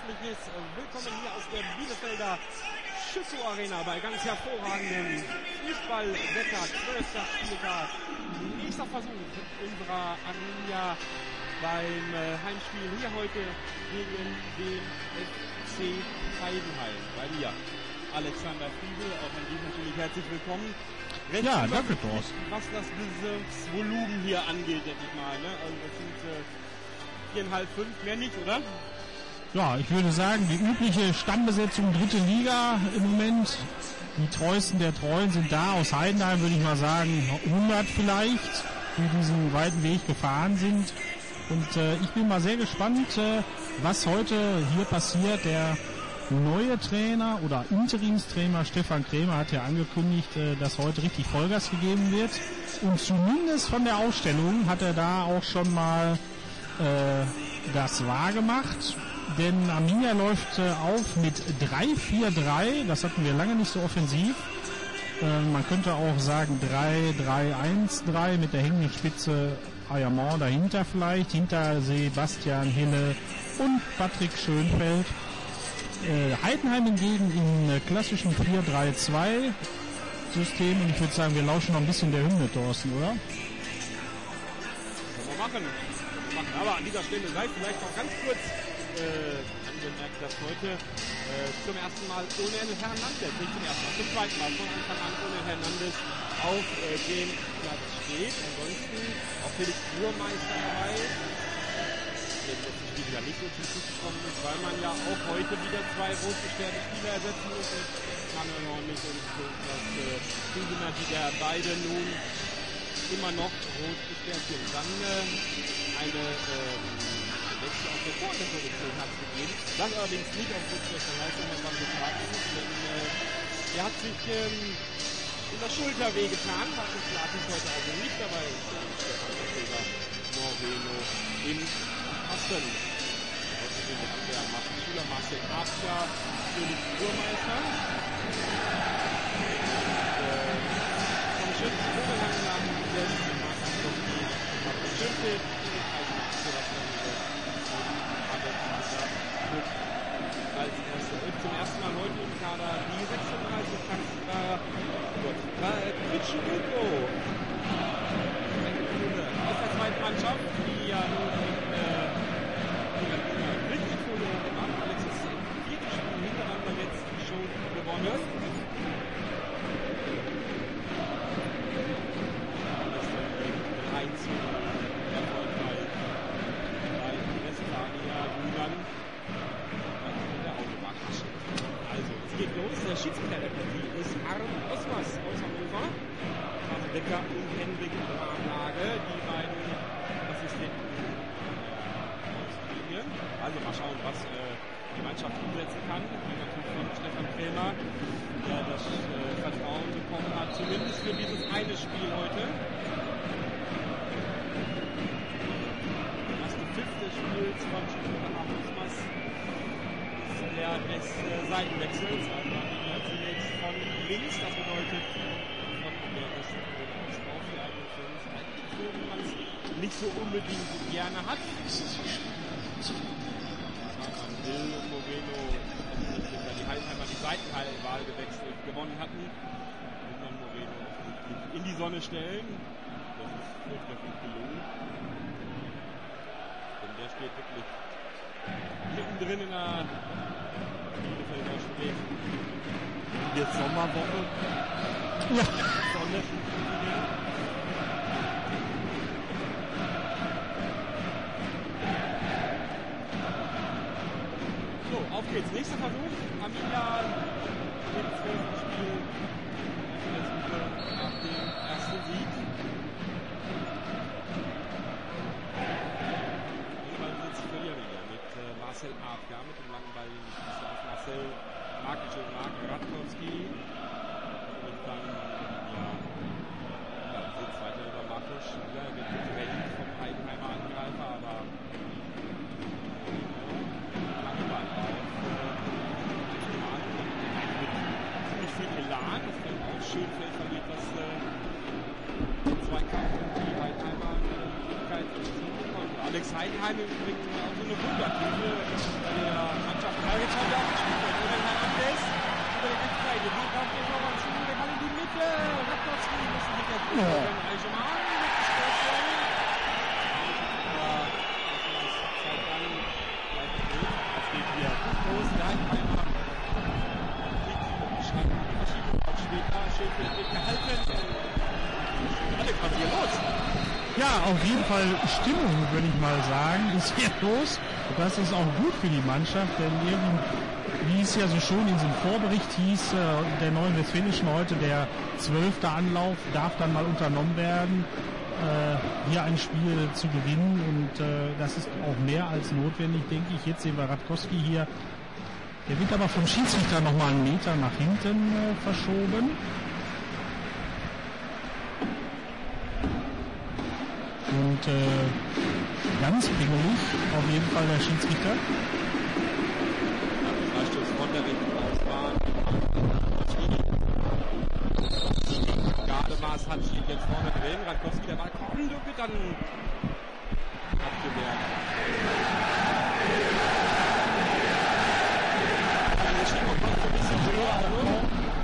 herzliches Willkommen hier aus der Bielefelder Schüssow Arena bei ganz hervorragendem Fußballwetter, 12. Spieltag. Nächster Versuch unserer Arminia beim Heimspiel hier heute gegen den FC Heidenheim. Bei mir Alexander Friedel, auch an dich natürlich herzlich willkommen. Ja, danke, Thorsten. Was das Bezirksvolumen hier angeht, denke ich mal. Ne? Also das sind 4,5, 5, mehr nicht, oder? Ja, ich würde sagen, die übliche Stammbesetzung dritte Liga im Moment. Die Treuesten der Treuen sind da. Aus Heidenheim würde ich mal sagen 100 vielleicht, die diesen weiten Weg gefahren sind. Und ich bin mal sehr gespannt, was heute hier passiert. Der neue Trainer oder Interimstrainer Stefan Krämer hat ja angekündigt, dass heute richtig Vollgas gegeben wird. Und zumindest von der Aufstellung hat er da auch schon mal das wahrgemacht. Denn Arminia läuft auf mit 3-4-3. Das hatten wir lange nicht so offensiv. Man könnte auch sagen 3-3-1-3 mit der hängenden Spitze Ayamon dahinter vielleicht. Hinter Sebastian Hille und Patrick Schönfeld. Heidenheim hingegen im klassischen 4-3-2 System. Und ich würde sagen, wir lauschen noch ein bisschen der Hymne, Thorsten, oder? Können wir machen. Aber an dieser Stelle sei vielleicht noch ganz kurz angemerkt, dass heute zum ersten Mal Onel Hernandez, nicht zum ersten Mal, zum zweiten Mal von Anfang an Onel Hernandez auf dem Platz steht. Ansonsten auch Felix Burmeister dabei, der letzten Spiel ja nicht so zum Schluss gekommen ist, weil man ja auch heute wieder zwei rot gesperrte Spieler ersetzen muss und Manuel Hornig und das Zugener, die der beide nun immer noch rot gesperrt sind. Dann eine Wechsel auf der Torhüterposition hat es gegeben. Das allerdings nicht auf schlechter Leistung, wenn man gefragt ist, denn er hat sich in der Schulter wehgetan, hat das Latis heute also nicht dabei ist. Stefan Moreno im Kasten. Außerdem hat der Schüler Marcel After natürlich Burmeister. Vom Schütz Oberhang nach des Markus Schönfeld als erster zum ersten Mal heute im Kader die 36 Kritschenko aus der zweiten Mannschaft, die ja nun richtig verloren gemacht. Alex ist im vierten Spiel hintereinander jetzt schon gewonnen. Das ist 1 erfolgreich bei Westfalia Rügern. Also, es geht los. Der Schiedsrichter der Partie ist Harm Osmas aus Hannover. Also Decker und Henrik Anlage, die beiden Assistenten aus Linie. Also mal schauen, was die Mannschaft umsetzen kann. Natürlich von Stefan Krämer, der das Vertrauen bekommen hat, zumindest für dieses eine Spiel heute. Das Pfiff des Spiels von Schiedsrichter Harm Osmas. Der des Seitenwechsels, also zunächst von links, das bedeutet von der Rechten aus auf die eigene Führung, wenn man es nicht so unbedingt gerne hat. Moreno, die Heidenheimer die Seitenwahl gewechselt, gewonnen hatten, und dann Moreno in die Sonne stellen. Das ist vortrefflich gelungen. Denn der steht wirklich mittendrin in der in der Sommerwoche. Ja. Sonne. So, auf geht's. Nächster Versuch. Arminia im 12. Spiel auf der Suche nach dem ersten Sieg. Jetzt verlieren wir mit Marcel Afka mit dem langen Ball auf Marcel Mark Radkowski und dann sitzt weiter über Markus Schüler, wird getrennt vom Heidenheimer Angreifer, aber lange Ball auf mit ziemlich viel Elan, das fällt auch Schönfeld verliert das Zweikampf und die Heidenheimer Möglichkeit zu bekommen. Alex Heidenheim übrigens auch so eine Wundertüte bei der Mannschaft Heidenheimer Schäfer wird gehalten. Alle was hier los? Ja, auf jeden Fall Stimmung, würde ich mal sagen, ist hier los. Das ist auch gut für die Mannschaft, denn wie es ja so schön in diesem Vorbericht hieß, der Neuen Westfälischen heute, der 12. Anlauf darf dann mal unternommen werden, hier ein Spiel zu gewinnen, und das ist auch mehr als notwendig, denke ich. Jetzt sehen wir Radkowski hier. Der wird aber vom Schiedsrichter nochmal einen Meter nach hinten verschoben. Und ganz pingelig auf jeden Fall der Schiedsrichter. Freistoß von der rechten Außenbahn. Gardemaß hat sich jetzt vorne drin. Radkowski, der Ball kommt und wird dann abgewehrt. Der Schienhoff kommt so ein bisschen höher.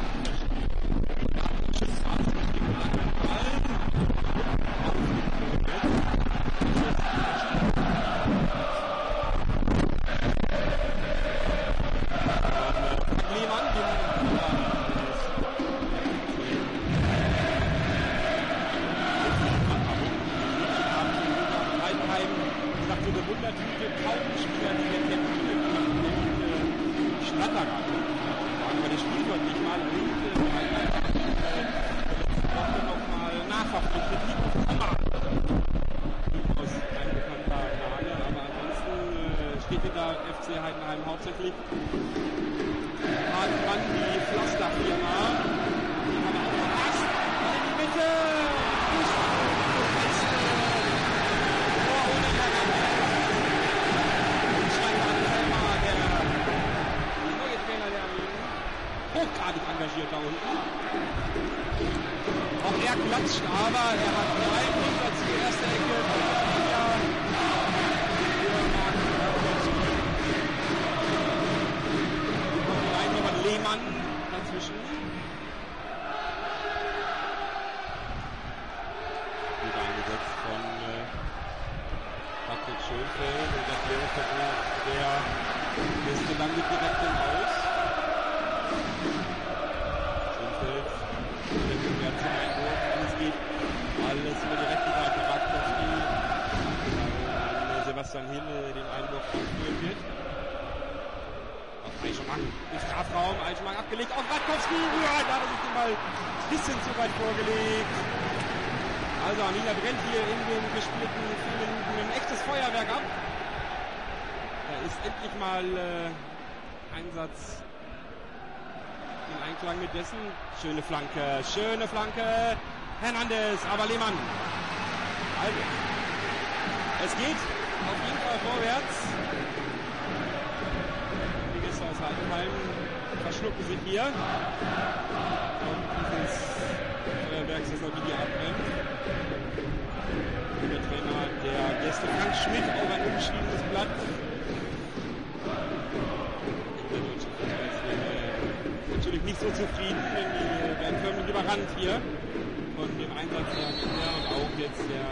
Schöne Flanke, Hernandez, aber Lehmann. Also, es geht auf jeden Fall vorwärts. Die Gäste aus Heidenheim verschlucken sich hier. Und dieses Feuerwerk ist noch die abbrennt. Der Trainer der Gäste, Frank Schmidt, auch ein unbeschriebenes Blatt. Natürlich nicht so zufrieden, denn die werden förmlich überrannt hier von dem Einsatz der Kinder und auch jetzt der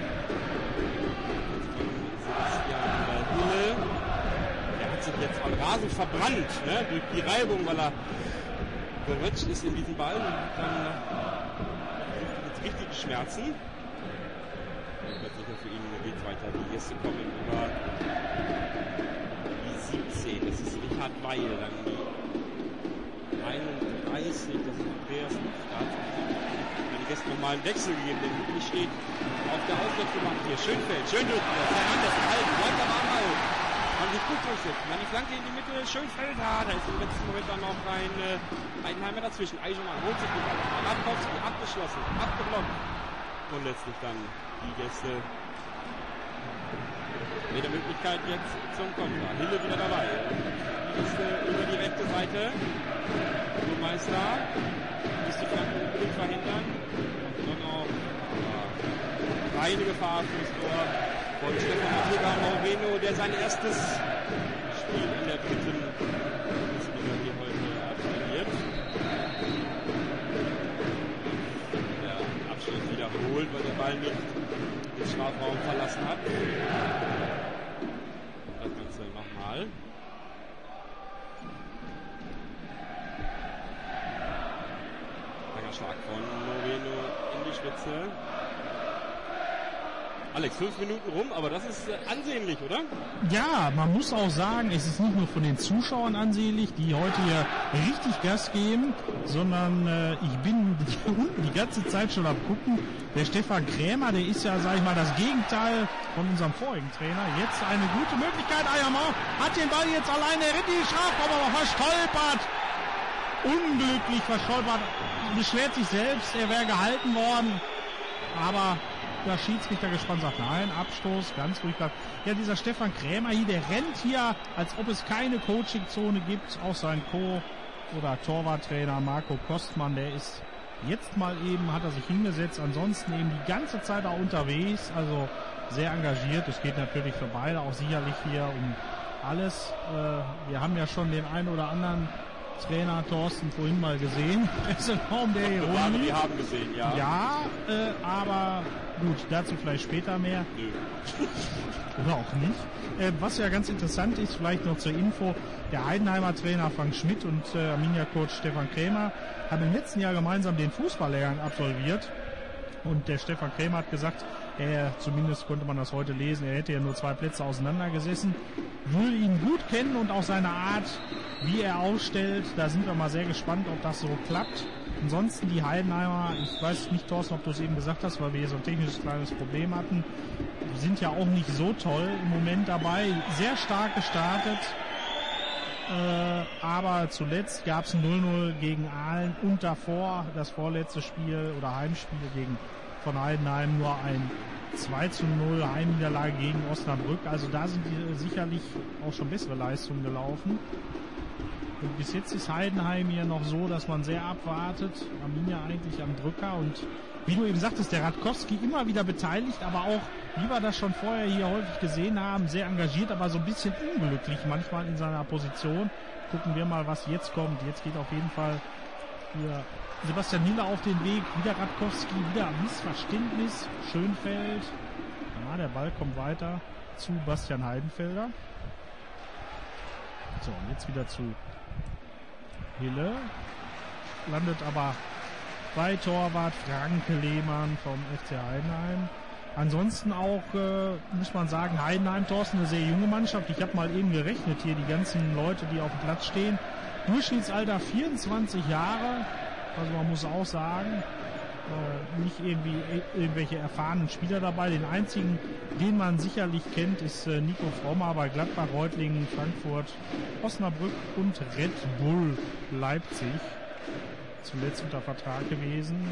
von Sebastian Hille. Der hat sich jetzt am Rasen verbrannt, ne, durch die Reibung, weil er gerutscht ist in diesem Ball und hat dann jetzt richtige Schmerzen. Das wird sicher für ihn geht weiter. Die Gäste kommen über die 17. Das ist Richard Weil, dann die 31, das ist Andreas Luftstadt. Die Gäste nochmal einen Wechsel gegeben, denn Hübner steht auf der Auswärtsbank hier. Schönfeld, schön durchgesetzt. Hernandez gehalten, bleibt aber am Ball. Haben sich gut durchsetzt. Dann die Flanke in die Mitte, Schönfeld, da ist im letzten Moment dann noch ein Heidenheimer dazwischen. Eisenmann holt sich den Ball. Radkowski abgeschlossen, abgeblockt. Und letztlich dann die Gäste mit der Möglichkeit jetzt zum Konter. Hille wieder dabei. Die Gäste über die rechte Seite. Meister muss die Flanke unbedingt verhindern. Und dann noch keine Gefahr fürs Tor von Stefan Matega Moreno, der sein erstes Spiel in der dritten Bundesliga hier heute absolviert. Der Abschluss wiederholt, weil der Ball nicht den Strafraum verlassen hat. Das Ganze nochmal. Schlag von Moreno in die Spitze. Alex, 5 Minuten rum, aber das ist ansehnlich, oder? Ja, man muss auch sagen, es ist nicht nur von den Zuschauern ansehnlich, die heute hier richtig Gas geben, sondern ich bin unten die ganze Zeit schon am gucken. Der Stefan Krämer, der ist ja, sag ich mal, das Gegenteil von unserem vorigen Trainer. Jetzt eine gute Möglichkeit. Ayama hat den Ball jetzt alleine, er rennt in die Strafraum, aber verstolpert. Unglücklich verstolpert, beschwert sich selbst, er wäre gehalten worden, aber der Schiedsrichter gespannt sagt, nein, Abstoß, ganz ruhig bleibt. Ja, dieser Stefan Krämer hier, der rennt hier, als ob es keine Coachingzone gibt. Auch sein Co- oder Torwarttrainer Marco Kostmann, der ist jetzt mal eben, hat er sich hingesetzt, ansonsten eben die ganze Zeit auch unterwegs, also sehr engagiert. Es geht natürlich für beide auch sicherlich hier um alles. Wir haben ja schon den einen oder anderen Trainer Thorsten vorhin mal gesehen. Presseraum, der hier rumliegt. Wir haben gesehen, ja. Ja, aber gut, dazu vielleicht später mehr. Nö. Oder auch nicht. Was ja ganz interessant ist, vielleicht noch zur Info, der Heidenheimer Trainer Frank Schmidt und Arminia-Coach Stefan Krämer haben im letzten Jahr gemeinsam den Fußballlehrgang absolviert. Und der Stefan Krämer hat gesagt, zumindest konnte man das heute lesen, er hätte ja nur 2 Plätze auseinandergesessen, will ihn gut kennen und auch seine Art, wie er aufstellt. Da sind wir mal sehr gespannt, ob das so klappt. Ansonsten die Heidenheimer, ich weiß nicht, Thorsten, ob du es eben gesagt hast, weil wir hier so ein technisches kleines Problem hatten, die sind ja auch nicht so toll im Moment dabei. Sehr stark gestartet, aber zuletzt gab es ein 0-0 gegen Aalen und davor das vorletzte Spiel oder Heimspiel von Heidenheim nur ein 2-0 Heimniederlage gegen Osnabrück. Also da sind sicherlich auch schon bessere Leistungen gelaufen. Und bis jetzt ist Heidenheim hier noch so, dass man sehr abwartet. Arminia eigentlich am Drücker und wie du eben sagtest, der Radkowski immer wieder beteiligt, aber auch, wie wir das schon vorher hier häufig gesehen haben, sehr engagiert, aber so ein bisschen unglücklich manchmal in seiner Position. Gucken wir mal, was jetzt kommt. Jetzt geht auf jeden Fall hier Sebastian Hiller auf den Weg. Wieder Radkowski, wieder Missverständnis. Schönfeld. Ja, der Ball kommt weiter zu Bastian Heidenfelder. So, und jetzt wieder zu Hille. Landet aber bei Torwart Franke Lehmann vom FC Heidenheim. Ansonsten auch, muss man sagen, Heidenheim, Thorsten, eine sehr junge Mannschaft. Ich habe mal eben gerechnet hier, die ganzen Leute, die auf dem Platz stehen. Durchschnittsalter 24 Jahre. Also man muss auch sagen, nicht irgendwie irgendwelche erfahrenen Spieler dabei. Den einzigen, den man sicherlich kennt, ist Nico Frommer bei Gladbach, Reutlingen, Frankfurt, Osnabrück und Red Bull Leipzig. Zuletzt unter Vertrag gewesen.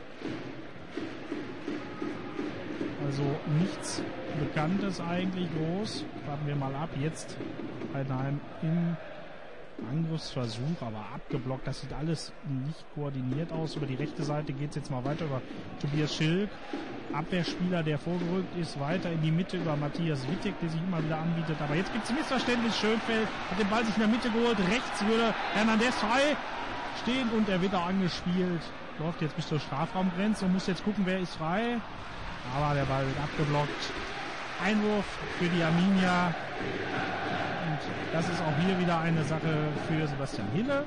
Also nichts Bekanntes eigentlich groß. Warten wir mal ab. Jetzt Heidenheim im Angriffsversuch, aber abgeblockt. Das sieht alles nicht koordiniert aus. Über die rechte Seite geht es jetzt mal weiter über Tobias Schilk. Abwehrspieler, der vorgerückt ist, weiter in die Mitte über Matthias Wittek, der sich immer wieder anbietet. Aber jetzt gibt es ein Missverständnis. Schönfeld hat den Ball sich in der Mitte geholt. Rechts würde Hernandez frei stehen und er wird auch angespielt. Läuft jetzt bis zur Strafraumgrenze und muss jetzt gucken, wer ist frei. Aber der Ball wird abgeblockt. Einwurf für die Arminia. Und das ist auch hier wieder eine Sache für Sebastian Hille.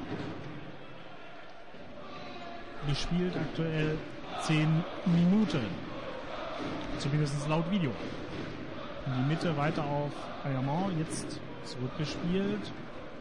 Gespielt aktuell 10 Minuten. Zumindest laut Video. In die Mitte weiter auf Ayamon. Jetzt zurückgespielt.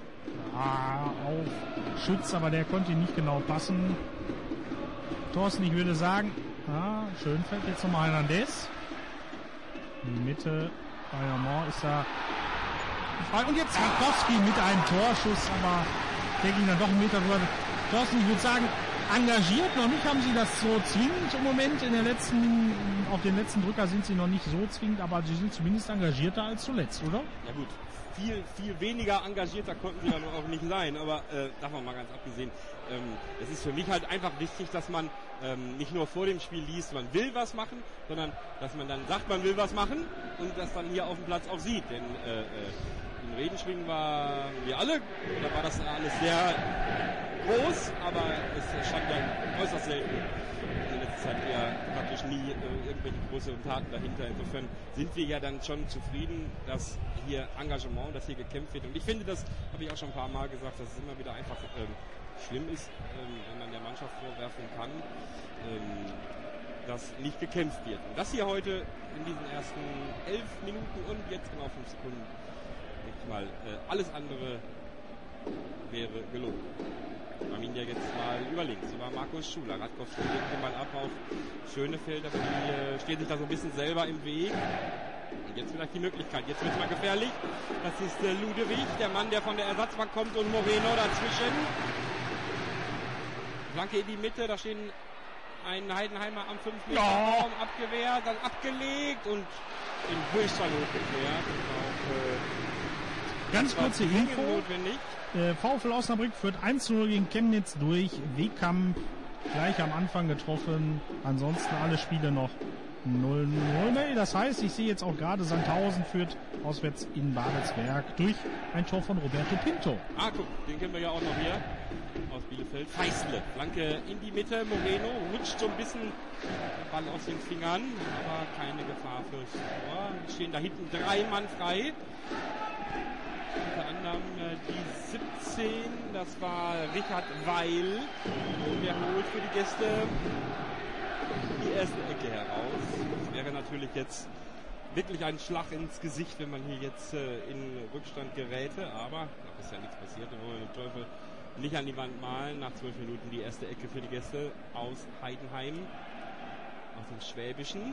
Auf Schütz, aber der konnte ihn nicht genau passen. Thorsten, ich würde sagen, Schönfeld, jetzt nochmal Hernandez. In die Mitte, Ayamon ist da frei. Und jetzt Radkowski mit einem Torschuss, aber der ging dann doch einen Meter rüber. Thorsten, ich würde sagen, engagiert noch nicht, haben sie das so zwingend im Moment auf den letzten Drücker sind sie noch nicht so zwingend, aber sie sind zumindest engagierter als zuletzt, oder? Ja gut, viel weniger engagierter konnten sie dann auch nicht sein, aber davon mal ganz abgesehen, es ist für mich halt einfach wichtig, dass man nicht nur vor dem Spiel liest, man will was machen, sondern dass man dann sagt, man will was machen und das dann hier auf dem Platz auch sieht, denn im Redenschwingen waren wir alle, da war das alles sehr groß, aber es stand dann äußerst selten in den letzten es hat ja praktisch nie irgendwelche große Taten dahinter. Insofern sind wir ja dann schon zufrieden, dass hier Engagement, dass hier gekämpft wird. Und ich finde, das habe ich auch schon ein paar Mal gesagt, dass es immer wieder einfach schlimm ist, wenn man der Mannschaft vorwerfen kann, dass nicht gekämpft wird. Und das hier heute in diesen ersten 11 Minuten und jetzt genau 5 Sekunden, denke ich mal, alles andere wäre gelogen. Arminia jetzt mal über links, über Markus Schuler. Radkowski legt den Ball ab auf Schönefeld, aber die stehen sich da so ein bisschen selber im Weg. Und jetzt vielleicht die Möglichkeit. Jetzt wird es mal gefährlich. Das ist Luderich, der Mann, der von der Ersatzbank kommt, und Moreno dazwischen. Flanke in die Mitte, da stehen ein Heidenheimer am 5 Meter Raum, abgewehrt, dann abgelegt und in Höchstfall hochgeklärt. Ganz kurze Info. Notwendig. VfL Osnabrück führt 1-0 gegen Chemnitz durch. Wehkamp gleich am Anfang getroffen. Ansonsten alle Spiele noch 0-0. Das heißt, ich sehe jetzt auch gerade, Sandhausen führt auswärts in Babelsberg durch ein Tor von Roberto Pinto. Ah, guck, den kennen wir ja auch noch hier aus Bielefeld. Feistle, Flanke in die Mitte. Moreno rutscht so ein bisschen der Ball aus den Fingern, aber keine Gefahr fürs Tor. Stehen da hinten 3 Mann frei. Unter anderem die 17, das war Richard Weil. Und der holt für die Gäste die erste Ecke heraus. Das wäre natürlich jetzt wirklich ein Schlag ins Gesicht, wenn man hier jetzt in Rückstand geräte. Aber da ist ja nichts passiert. Da wollen wir den Teufel nicht an die Wand malen. Nach 12 Minuten die erste Ecke für die Gäste aus Heidenheim, aus dem Schwäbischen.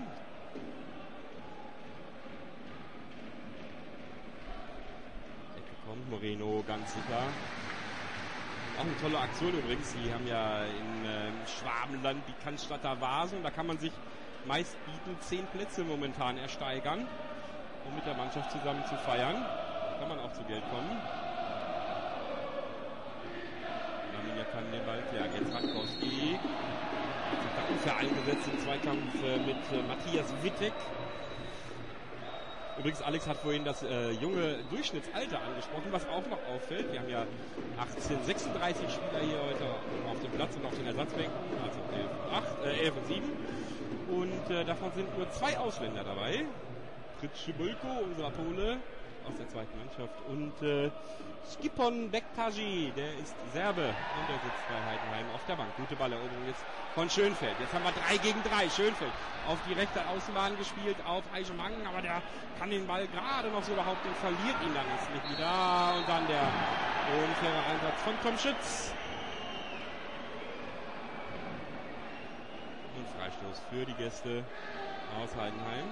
Kommt Moreno ganz sicher. Auch eine tolle Aktion übrigens. Sie haben ja in Schwabenland die Cannstatter Vasen. Da kann man sich meist bieten 10 Plätze momentan ersteigern, um mit der Mannschaft zusammen zu feiern. Da kann man auch zu Geld kommen. Arminia kann den Ball klären. Jetzt Radkowski. Hat sich da unfair eingesetzt im Zweikampf mit Matthias Wittek. Übrigens, Alex hat vorhin das junge Durchschnittsalter angesprochen, was auch noch auffällt. Wir haben ja 36 Spieler hier heute auf dem Platz und auf den Ersatzbänken, also 11 und 7. Und davon sind nur 2 Ausländer dabei. Fritz Schibulko, unser Pole aus der zweiten Mannschaft, und Skipon Bektaji, der ist Serbe und der sitzt bei Heidenheim auf der Bank. Gute Balleroberung jetzt von Schönfeld. Jetzt haben wir 3 gegen 3. Schönfeld auf die rechte Außenbahn gespielt, auf Aigemang, aber der kann den Ball gerade noch so behaupten, verliert ihn dann jetzt nicht wieder. Und dann der unfaire Einsatz von Tom Schütz. Und Freistoß für die Gäste aus Heidenheim.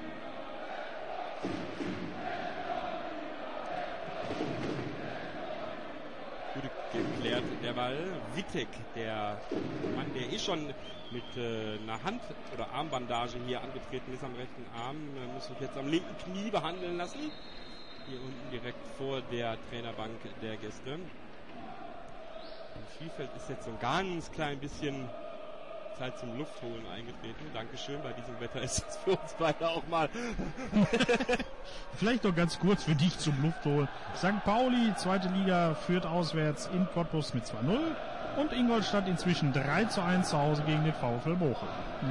Gut geklärt der Ball. Wittek, der Mann, der schon mit einer Hand- oder Armbandage hier angetreten ist am rechten Arm, muss sich jetzt am linken Knie behandeln lassen. Hier unten direkt vor der Trainerbank der Gäste. Im Spielfeld ist jetzt so ein ganz klein bisschen Zeit zum Luftholen eingetreten. Dankeschön, bei diesem Wetter ist es für uns beide auch mal. Vielleicht noch ganz kurz für dich zum Luftholen. St. Pauli, zweite Liga, führt auswärts in Cottbus mit 2-0 und Ingolstadt inzwischen 3-1 zu Hause gegen den VfL Bochum.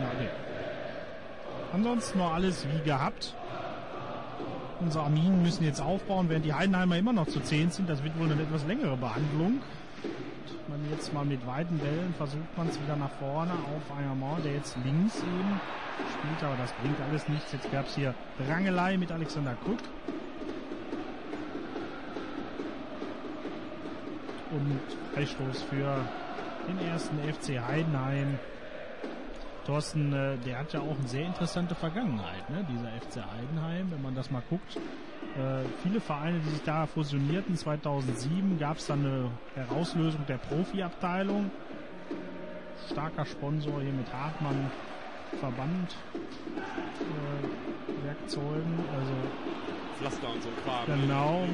Ansonsten noch alles wie gehabt. Unsere Arminen müssen jetzt aufbauen, während die Heidenheimer immer noch zu 10 sind. Das wird wohl eine etwas längere Behandlung. Man jetzt mal mit weiten Bällen versucht man es wieder nach vorne auf Ayermont, der jetzt links eben spielt, aber das bringt alles nichts. Jetzt gab es hier Rangelei mit Alexander Cook. Und Freistoß für den ersten FC Heidenheim. Thorsten, der hat ja auch eine sehr interessante Vergangenheit, ne? Dieser FC Heidenheim, wenn man das mal guckt. Viele Vereine, die sich da fusionierten, 2007 gab es dann eine Herauslösung der Profiabteilung. Starker Sponsor hier mit Hartmann Verband Werkzeugen, also Pflaster und so Kram. Genau.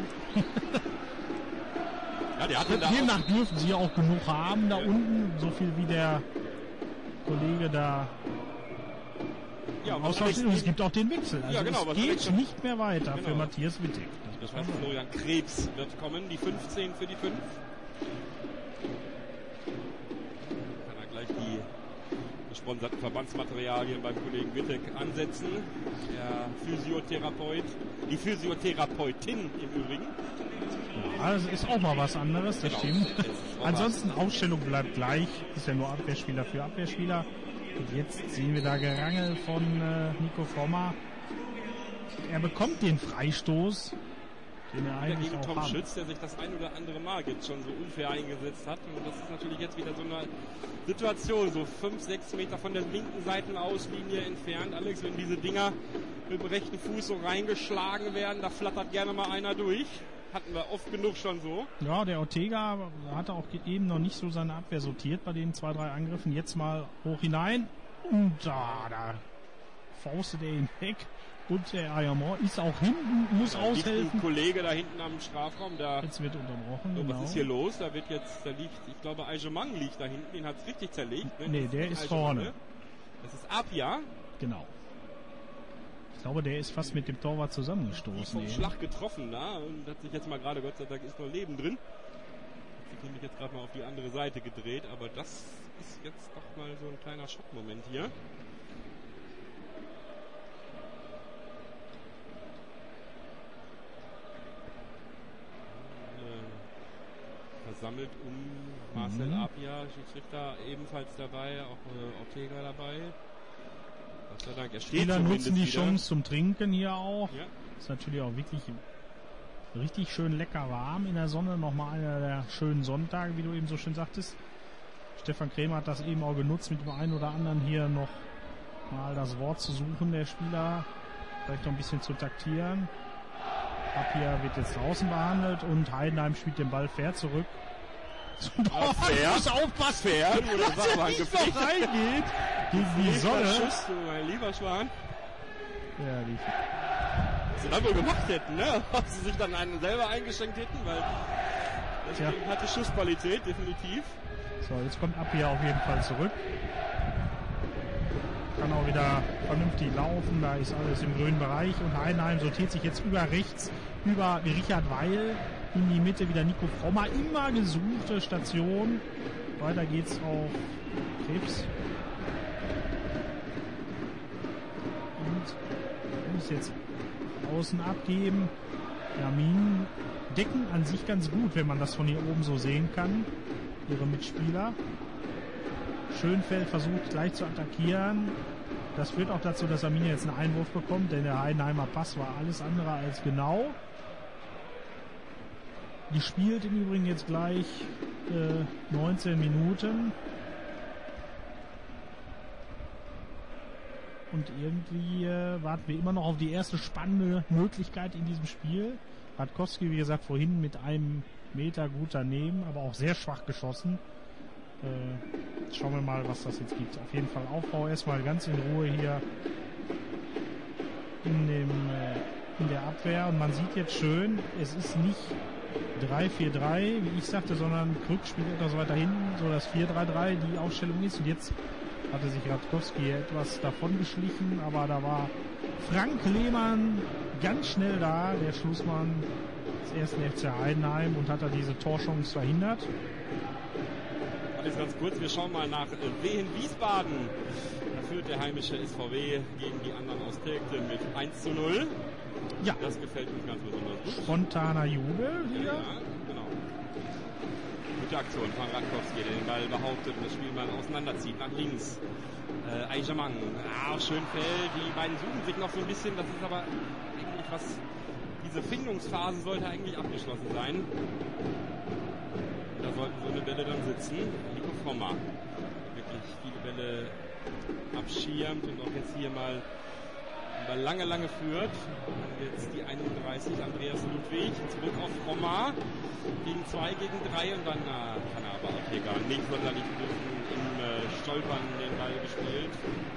Ja, der hat Demnach dürfen sie auch genug haben da unten, so viel wie der Kollege da. Ja, und es gibt auch den Wechsel. Also ja, genau, es geht nicht mehr weiter für Matthias Wittek. Das heißt, Florian Krebs wird kommen, die 15 für die 5. Kann er gleich die gesponserten Verbandsmaterialien beim Kollegen Wittek ansetzen. Der Physiotherapeut, die Physiotherapeutin im Übrigen. Ja, das ist auch mal was anderes, das Genau. stimmt. Ansonsten Ausstellung bleibt gleich, ist ja nur Abwehrspieler für Abwehrspieler. Und jetzt sehen wir da Gerangel von Nico Frommer. Er bekommt den Freistoß, den er eigentlich gegen auch Tom haben. Schütz, der sich das ein oder andere Mal jetzt schon so unfair eingesetzt hat. Und das ist natürlich jetzt wieder so eine Situation, so 5-6 Meter von der linken Seitenauslinie entfernt. Alex, wenn diese Dinger mit dem rechten Fuß so reingeschlagen werden, da flattert gerne mal einer durch. Hatten wir oft genug schon so. Ja, der Ortega hatte auch eben noch nicht so seine Abwehr sortiert bei den 2-3 Angriffen. Jetzt mal hoch hinein. Und da faustet er ihn weg. Und der Ayamor ist auch hinten, muss aushelfen. Ein Kollege da hinten am Strafraum, da. Jetzt wird unterbrochen. So, genau. was ist hier los? Da liegt, ich glaube, Aijemang liegt da hinten, den hat es richtig zerlegt. Ne? Nee, der ist vorne. Das ist Apia. Genau. Ich glaube, der ist fast mit dem Torwart zusammengestoßen. Vom Schlag getroffen da und hat sich jetzt mal gerade, Gott sei Dank, ist noch Leben drin. Hat sich nämlich jetzt gerade mal auf die andere Seite gedreht, aber das ist jetzt doch mal so ein kleiner Schockmoment hier. Versammelt um Marcel Apia, Schiedsrichter ebenfalls dabei, auch Ortega dabei. Gott sei Dank, er steht Spieler nutzen die wieder. Chance zum Trinken hier auch. Ja. Ist natürlich auch wirklich richtig schön lecker warm in der Sonne. Nochmal einer der schönen Sonntage, wie du eben so schön sagtest. Stefan Krämer hat das eben auch genutzt, mit dem einen oder anderen hier noch mal das Wort zu suchen, der Spieler. Vielleicht noch ein bisschen zu taktieren. Apia wird jetzt draußen behandelt und Heidenheim spielt den Ball fair zurück. Fair? Muss aufpassen, Fair, oder dass er nicht noch reingeht gegen die Sonne. Schuss, du mein lieber Schwan. Ja, die Was sie dann wohl gemacht hätten, ne? Ob sie sich dann einen selber eingeschenkt hätten, weil das Ding hatte Schussqualität, definitiv. So, jetzt kommt Apia auf jeden Fall zurück. Kann auch wieder vernünftig laufen, da ist alles im grünen Bereich und Heidenheim sortiert sich jetzt über rechts, über Richard Weil in die Mitte, wieder Nico Frommer, immer gesuchte Station. Weiter geht's auf Krebs. Und muss jetzt außen abgeben. Ja, Minen decken an sich ganz gut, wenn man das von hier oben so sehen kann. Ihre Mitspieler. Schönfeld versucht gleich zu attackieren. Das führt auch dazu, dass Arminia jetzt einen Einwurf bekommt, denn der Heidenheimer Pass war alles andere als genau. Die spielt im Übrigen jetzt gleich 19 Minuten. Und irgendwie warten wir immer noch auf die erste spannende Möglichkeit in diesem Spiel. Radkowski, wie gesagt, vorhin mit einem Meter gut daneben, aber auch sehr schwach geschossen. Schauen wir mal, was das jetzt gibt. Auf jeden Fall Aufbau erstmal ganz in Ruhe hier in der Abwehr. Und man sieht jetzt schön, es ist nicht 3-4-3, wie ich sagte, sondern Krück spielt etwas weiter hinten, so dass 4-3-3 die Aufstellung ist. Und jetzt hatte sich Radkowski etwas davon geschlichen, aber da war Frank Lehmann ganz schnell da, der Schlussmann des ersten FC Heidenheim, und hat da diese Torchance verhindert. Alles ganz kurz, wir schauen mal nach Wehen-Wiesbaden. Da führt der heimische SVW gegen die anderen aus Telgte mit 1:0. Ja. Das gefällt uns ganz besonders gut. Spontaner Jubel hier. Ja, genau. Gute Aktion von Radkowski, der den Ball behauptet und das Spiel mal auseinanderzieht nach links. Aijemang, Schönfeld, die beiden suchen sich noch so ein bisschen, das ist aber eigentlich was, diese Findungsphase sollte eigentlich abgeschlossen sein. Da sollten so eine Bälle dann sitzen. Nico Frommer wirklich viele Bälle abschirmt und auch jetzt hier mal lange führt. Und jetzt die 31, Andreas Ludwig, zurück auf Frommer, gegen 2 gegen 3 und dann kann er aber Ortega nicht sonderlich im Stolpern den Ball gespielt.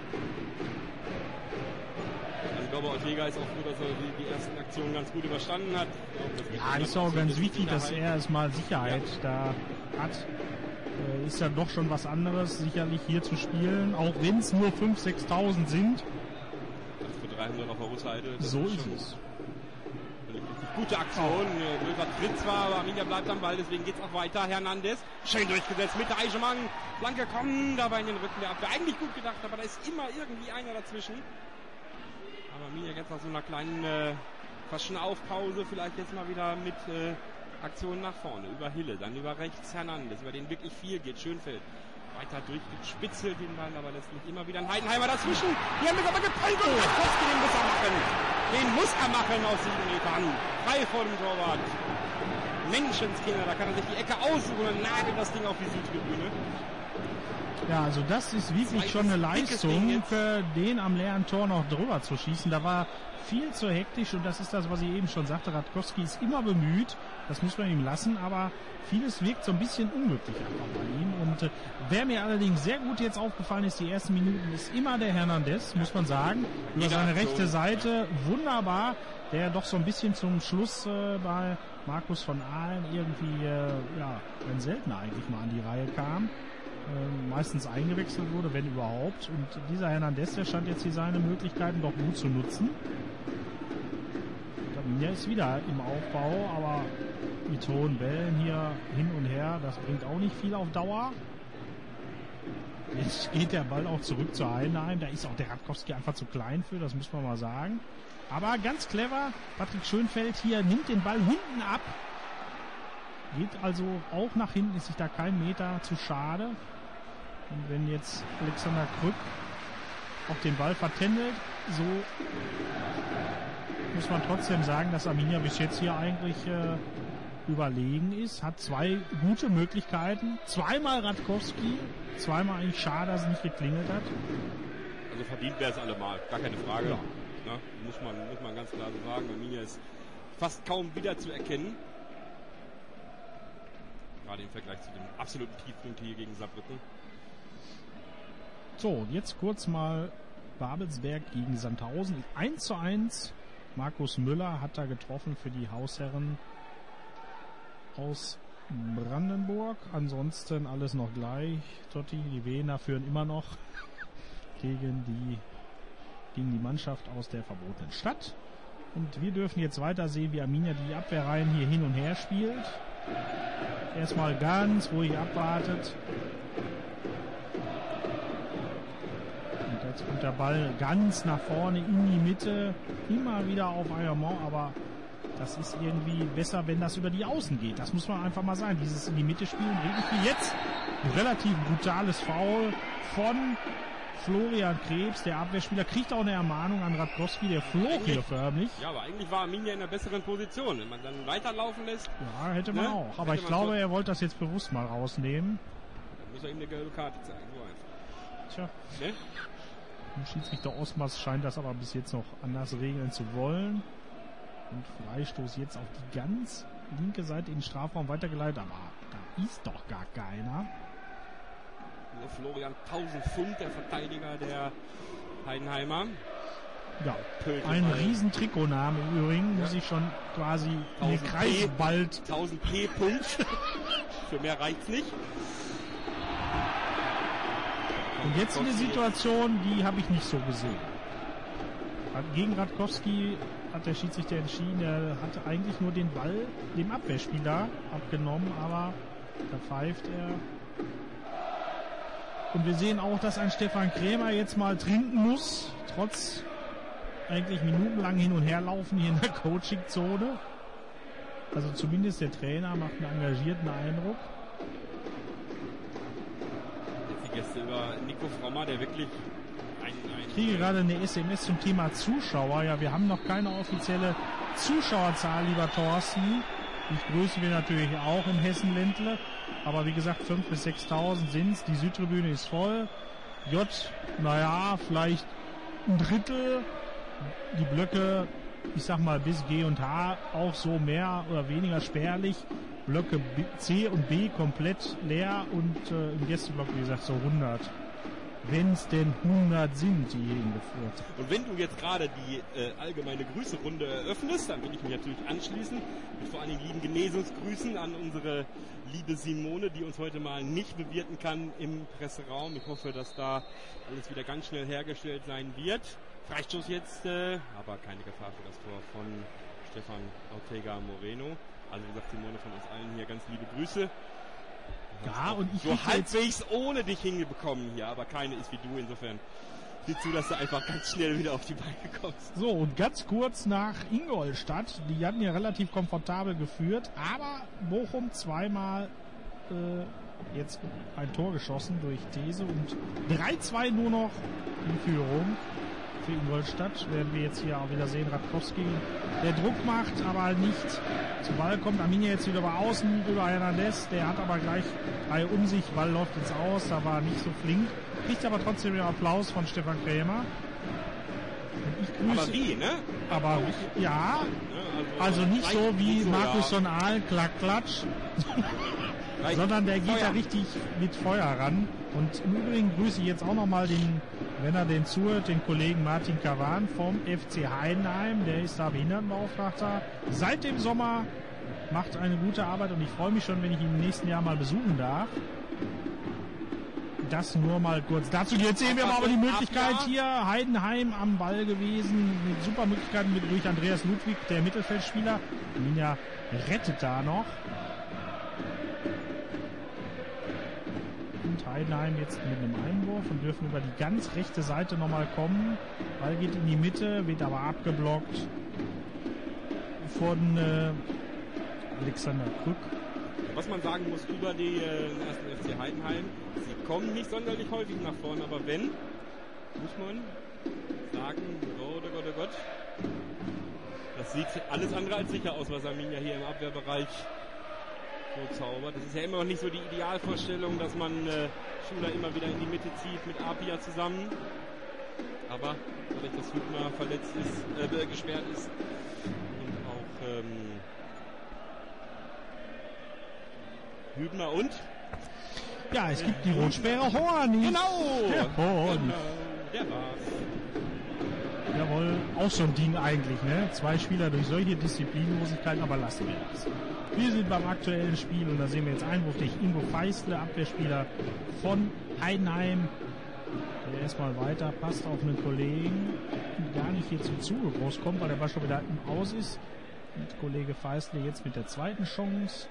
Also ich glaube, Ortega ist auch froh, dass er die ersten Aktionen ganz gut überstanden hat. Ja, ist auch ganz wichtig, dass er erstmal Sicherheit da hat. Ist ja doch schon was anderes, sicherlich hier zu spielen, auch wenn es nur 5.000, 6.000 sind. Das für 300 auf der Rückseite. So ist es. Völlig richtig Gute Aktion, böser Tritt zwar, aber Arminia bleibt am Ball, deswegen geht's auch weiter. Hernandez, schön durchgesetzt mit der Eichemann. Flanke kommt, dabei in den Rücken der Abwehr. Eigentlich gut gedacht, aber da ist immer irgendwie einer dazwischen. Aber Arminia jetzt nach so einer kleinen, fast schon Aufpause, vielleicht jetzt mal wieder mit Aktionen nach vorne. Über Hille, dann über rechts Hernandez, über den wirklich viel geht. Schönfeld weiter durchgespitzelt den Ball, aber letztlich immer wieder ein Heidenheimer dazwischen. Hier haben wir aber gepeilt und Ratkowski, den muss er machen. Den muss er machen aus 7 Metern. Frei vor dem Torwart. Menschenskinder, da kann er sich die Ecke aussuchen und nagelt das Ding auf die Südtribüne. Ja, also das ist wirklich schon eine Leistung, den am leeren Tor noch drüber zu schießen. Da war viel zu hektisch und das ist das, was ich eben schon sagte. Ratkowski ist immer bemüht, das muss man ihm lassen, aber vieles wirkt so ein bisschen unglücklich einfach bei ihm. Und wer mir allerdings sehr gut jetzt aufgefallen ist, die ersten Minuten, ist immer der Hernandez, muss man sagen. Über seine rechte Seite, wunderbar, der doch so ein bisschen zum Schluss bei Markus von Ahlen irgendwie, wenn seltener eigentlich mal an die Reihe kam. Meistens eingewechselt wurde, wenn überhaupt. Und dieser Hernandez, der scheint jetzt hier seine Möglichkeiten doch gut zu nutzen. Arminia ist wieder im Aufbau, aber die hohen Wellen hier hin und her, das bringt auch nicht viel auf Dauer. Jetzt geht der Ball auch zurück zu Heidenheim. Da ist auch der Ratkowski einfach zu klein für, das muss man mal sagen. Aber ganz clever, Patrick Schönfeld hier nimmt den Ball hinten ab. Geht also auch nach hinten, ist sich da kein Meter zu schade. Und wenn jetzt Alexander Krück auch den Ball vertändelt, so muss man trotzdem sagen, dass Arminia bis jetzt hier eigentlich überlegen ist. Hat 2 gute Möglichkeiten. Zweimal Ratkowski, zweimal eigentlich schade, dass es nicht geklingelt hat. Also verdient wäre es allemal, gar keine Frage. Ja. Na, muss man ganz klar so sagen. Arminia ist fast kaum wieder zu erkennen. Gerade im Vergleich zu dem absoluten Tiefpunkt hier gegen Saarbrücken. So, jetzt kurz mal Babelsberg gegen Sandhausen. 1:1. Markus Müller hat da getroffen für die Hausherren aus Brandenburg. Ansonsten alles noch gleich. Totti, die Wiener führen immer noch gegen die Mannschaft aus der verbotenen Stadt. Und wir dürfen jetzt weiter sehen, wie Arminia die Abwehrreihen hier hin und her spielt. Erstmal ganz ruhig abwartet. Und jetzt kommt der Ball ganz nach vorne in die Mitte. Immer wieder auf Ayamon, aber das ist irgendwie besser, wenn das über die Außen geht. Das muss man einfach mal sagen. Dieses in die Mitte spielen, irgendwie jetzt ein relativ brutales Foul von Florian Krebs, der Abwehrspieler, kriegt auch eine Ermahnung an Ratkowski, der flog hier förmlich. Ja, aber eigentlich war Arminia in einer besseren Position, wenn man dann weiterlaufen lässt. Ja, hätte man auch. Aber ich glaube, er wollte das jetzt bewusst mal rausnehmen. Dann muss er ihm eine gelbe Karte zeigen, so einfach. Tja. Ne? Schiedsrichter Osmas scheint das aber bis jetzt noch anders regeln zu wollen. Und Freistoß jetzt auf die ganz linke Seite in den Strafraum weitergeleitet, aber da ist doch gar keiner. Florian 1000 Pfund, der Verteidiger der Heidenheimer. Ja, ein riesen Trikotname im Übrigen, muss ich schon quasi in den Kreis bald. 1000 P-Punkt. Für mehr reicht's nicht. Und jetzt eine Situation, die habe ich nicht so gesehen. Gegen Ratkowski hat der Schiedsrichter entschieden, er hatte eigentlich nur den Ball dem Abwehrspieler abgenommen, aber da pfeift er. Und wir sehen auch, dass ein Stefan Krämer jetzt mal trinken muss, trotz eigentlich minutenlang hin und her laufen hier in der Coaching-Zone. Also zumindest der Trainer macht einen engagierten Eindruck. Jetzt die Gäste über Nico Frommer, der wirklich Ich kriege gerade eine SMS zum Thema Zuschauer. Ja, wir haben noch keine offizielle Zuschauerzahl, lieber Thorsten. Ich grüße wir natürlich auch im Hessen-Ländle. Aber wie gesagt, 5.000 bis 6.000 sind's. Die Südtribüne ist voll. J, naja, vielleicht ein Drittel. Die Blöcke, ich sag mal bis G und H, auch so mehr oder weniger spärlich. Blöcke C und B komplett leer und im Gästeblock, wie gesagt, so 100. Wenn es denn 100 sind, die hier hingeführt. Und wenn du jetzt gerade die allgemeine Grüßerunde eröffnest, dann will ich mich natürlich anschließen mit vor allen Dingen lieben Genesungsgrüßen an unsere liebe Simone, die uns heute mal nicht bewirten kann im Presseraum. Ich hoffe, dass da alles wieder ganz schnell hergestellt sein wird. Freistoß jetzt, aber keine Gefahr für das Tor von Stefan Ortega Moreno. Also wie gesagt, Simone, von uns allen hier ganz liebe Grüße. Ja, und ich so halbwegs ohne dich hingekommen hier, aber keine ist wie du, insofern sieh zu, dass du einfach ganz schnell wieder auf die Beine kommst. So, und ganz kurz nach Ingolstadt, die hatten ja relativ komfortabel geführt, aber Bochum zweimal jetzt ein Tor geschossen durch These und 3-2 nur noch in Führung für Ingolstadt. Werden wir jetzt hier auch wieder sehen, Radkowski, der Druck macht, aber nicht zum Ball kommt. Arminia jetzt wieder bei außen über Hernandez, der hat aber gleich 3 um sich, Ball läuft ins Aus, da war nicht so flink. Kriegt aber trotzdem den Applaus von Stefan Krämer. Und ich grüße, aber wie, ne? Aber ja, also nicht so wie so, ja. Markus von Aal, klack, klatsch. Sondern der geht da richtig mit Feuer ran. Und im Übrigen grüße ich jetzt auch nochmal den, wenn er den zuhört, den Kollegen Martin Kavan vom FC Heidenheim. Der ist da Behindertenbeauftragter. Seit dem Sommer macht eine gute Arbeit und ich freue mich schon, wenn ich ihn im nächsten Jahr mal besuchen darf. Das nur mal kurz dazu. Jetzt sehen wir aber die Möglichkeit hier. Heidenheim am Ball gewesen. Mit super Möglichkeiten durch Andreas Ludwig, der Mittelfeldspieler. Arminia rettet da noch. Und Heidenheim jetzt mit einem Einwurf und dürfen über die ganz rechte Seite nochmal kommen. Ball geht in die Mitte, wird aber abgeblockt von Alexander Krück. Was man sagen muss über die ersten FC Heidenheim, sie kommen nicht sonderlich häufig nach vorne, aber wenn, muss man sagen, oh Gott, das sieht alles andere als sicher aus, was Arminia hier im Abwehrbereich so zaubert. Das ist ja immer noch nicht so die Idealvorstellung, dass man Schuler immer wieder in die Mitte zieht mit Apia zusammen. Aber dadurch, dass Hübner verletzt ist, gesperrt ist und auch Hübner und? Ja, es gibt die Rotsperre Horn. Genau! Der Horn. Genau, der war's. Jawohl, auch so ein Ding eigentlich, ne? 2 Spieler durch solche Disziplinlosigkeiten, aber lassen wir das. Wir sind beim aktuellen Spiel und da sehen wir jetzt Einwurf durch Ingo Feistle, Abwehrspieler von Heidenheim. Der erstmal weiter passt auf einen Kollegen, gar nicht hier zum Zuge groß kommt, weil der Ball schon wieder im Aus ist. Und Kollege Feistle jetzt mit der zweiten Chance.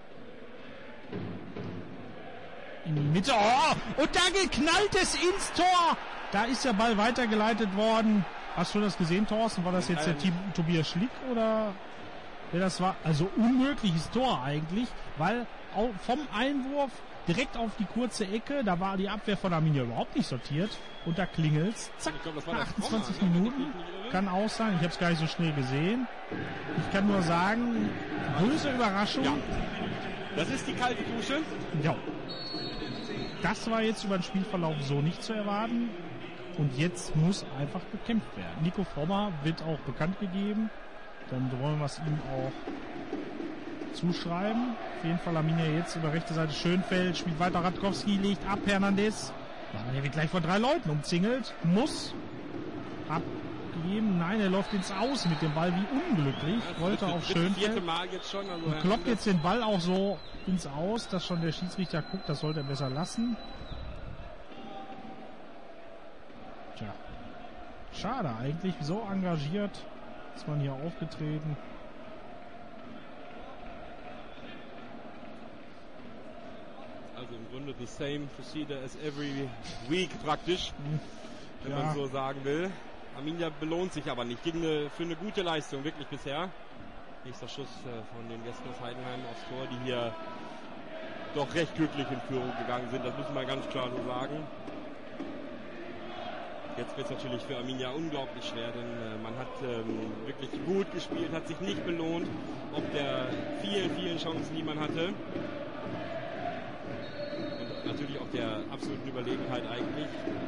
In die Mitte. Oh! Und da geknallt es ins Tor! Da ist der Ball weitergeleitet worden. Hast du das gesehen, Thorsten? War das jetzt der Tobias Schlick oder wer das war? Also unmögliches Tor eigentlich, weil vom Einwurf direkt auf die kurze Ecke, da war die Abwehr von Arminia überhaupt nicht sortiert und da klingelt's. Zack, nach 28 Minuten. Kann auch sein, ich habe es gar nicht so schnell gesehen. Ich kann nur sagen, böse Überraschung. Ja. Das ist die kalte Dusche. Ja. Das war jetzt über den Spielverlauf so nicht zu erwarten. Und jetzt muss einfach gekämpft werden. Nico Frommer wird auch bekannt gegeben. Dann wollen wir es ihm auch zuschreiben. Auf jeden Fall Arminia jetzt über rechte Seite Schönfeld. Spielt weiter Radkowski, legt ab Hernandez. Der wird gleich von 3 Leuten umzingelt. Muss abgeben. Nein, er läuft ins Aus mit dem Ball wie unglücklich. Wollte auch Schönfeld. Mal jetzt schon, also und kloppt jetzt den Ball auch so ins Aus, dass schon der Schiedsrichter guckt, das sollte er besser lassen. Tja, schade eigentlich, so engagiert ist man hier aufgetreten. Also im Grunde the same procedure as every week praktisch, wenn Ja. man so sagen will. Arminia belohnt sich aber nicht für eine gute Leistung, wirklich bisher. Nächster Schuss von den Gästen aus Heidenheim aufs Tor, die hier doch recht glücklich in Führung gegangen sind, das müssen wir ganz klar so sagen. Jetzt wird es natürlich für Arminia unglaublich schwer, denn man hat wirklich gut gespielt, hat sich nicht belohnt, ob der vielen Chancen, die man hatte. Und natürlich auch der absoluten Überlegenheit eigentlich.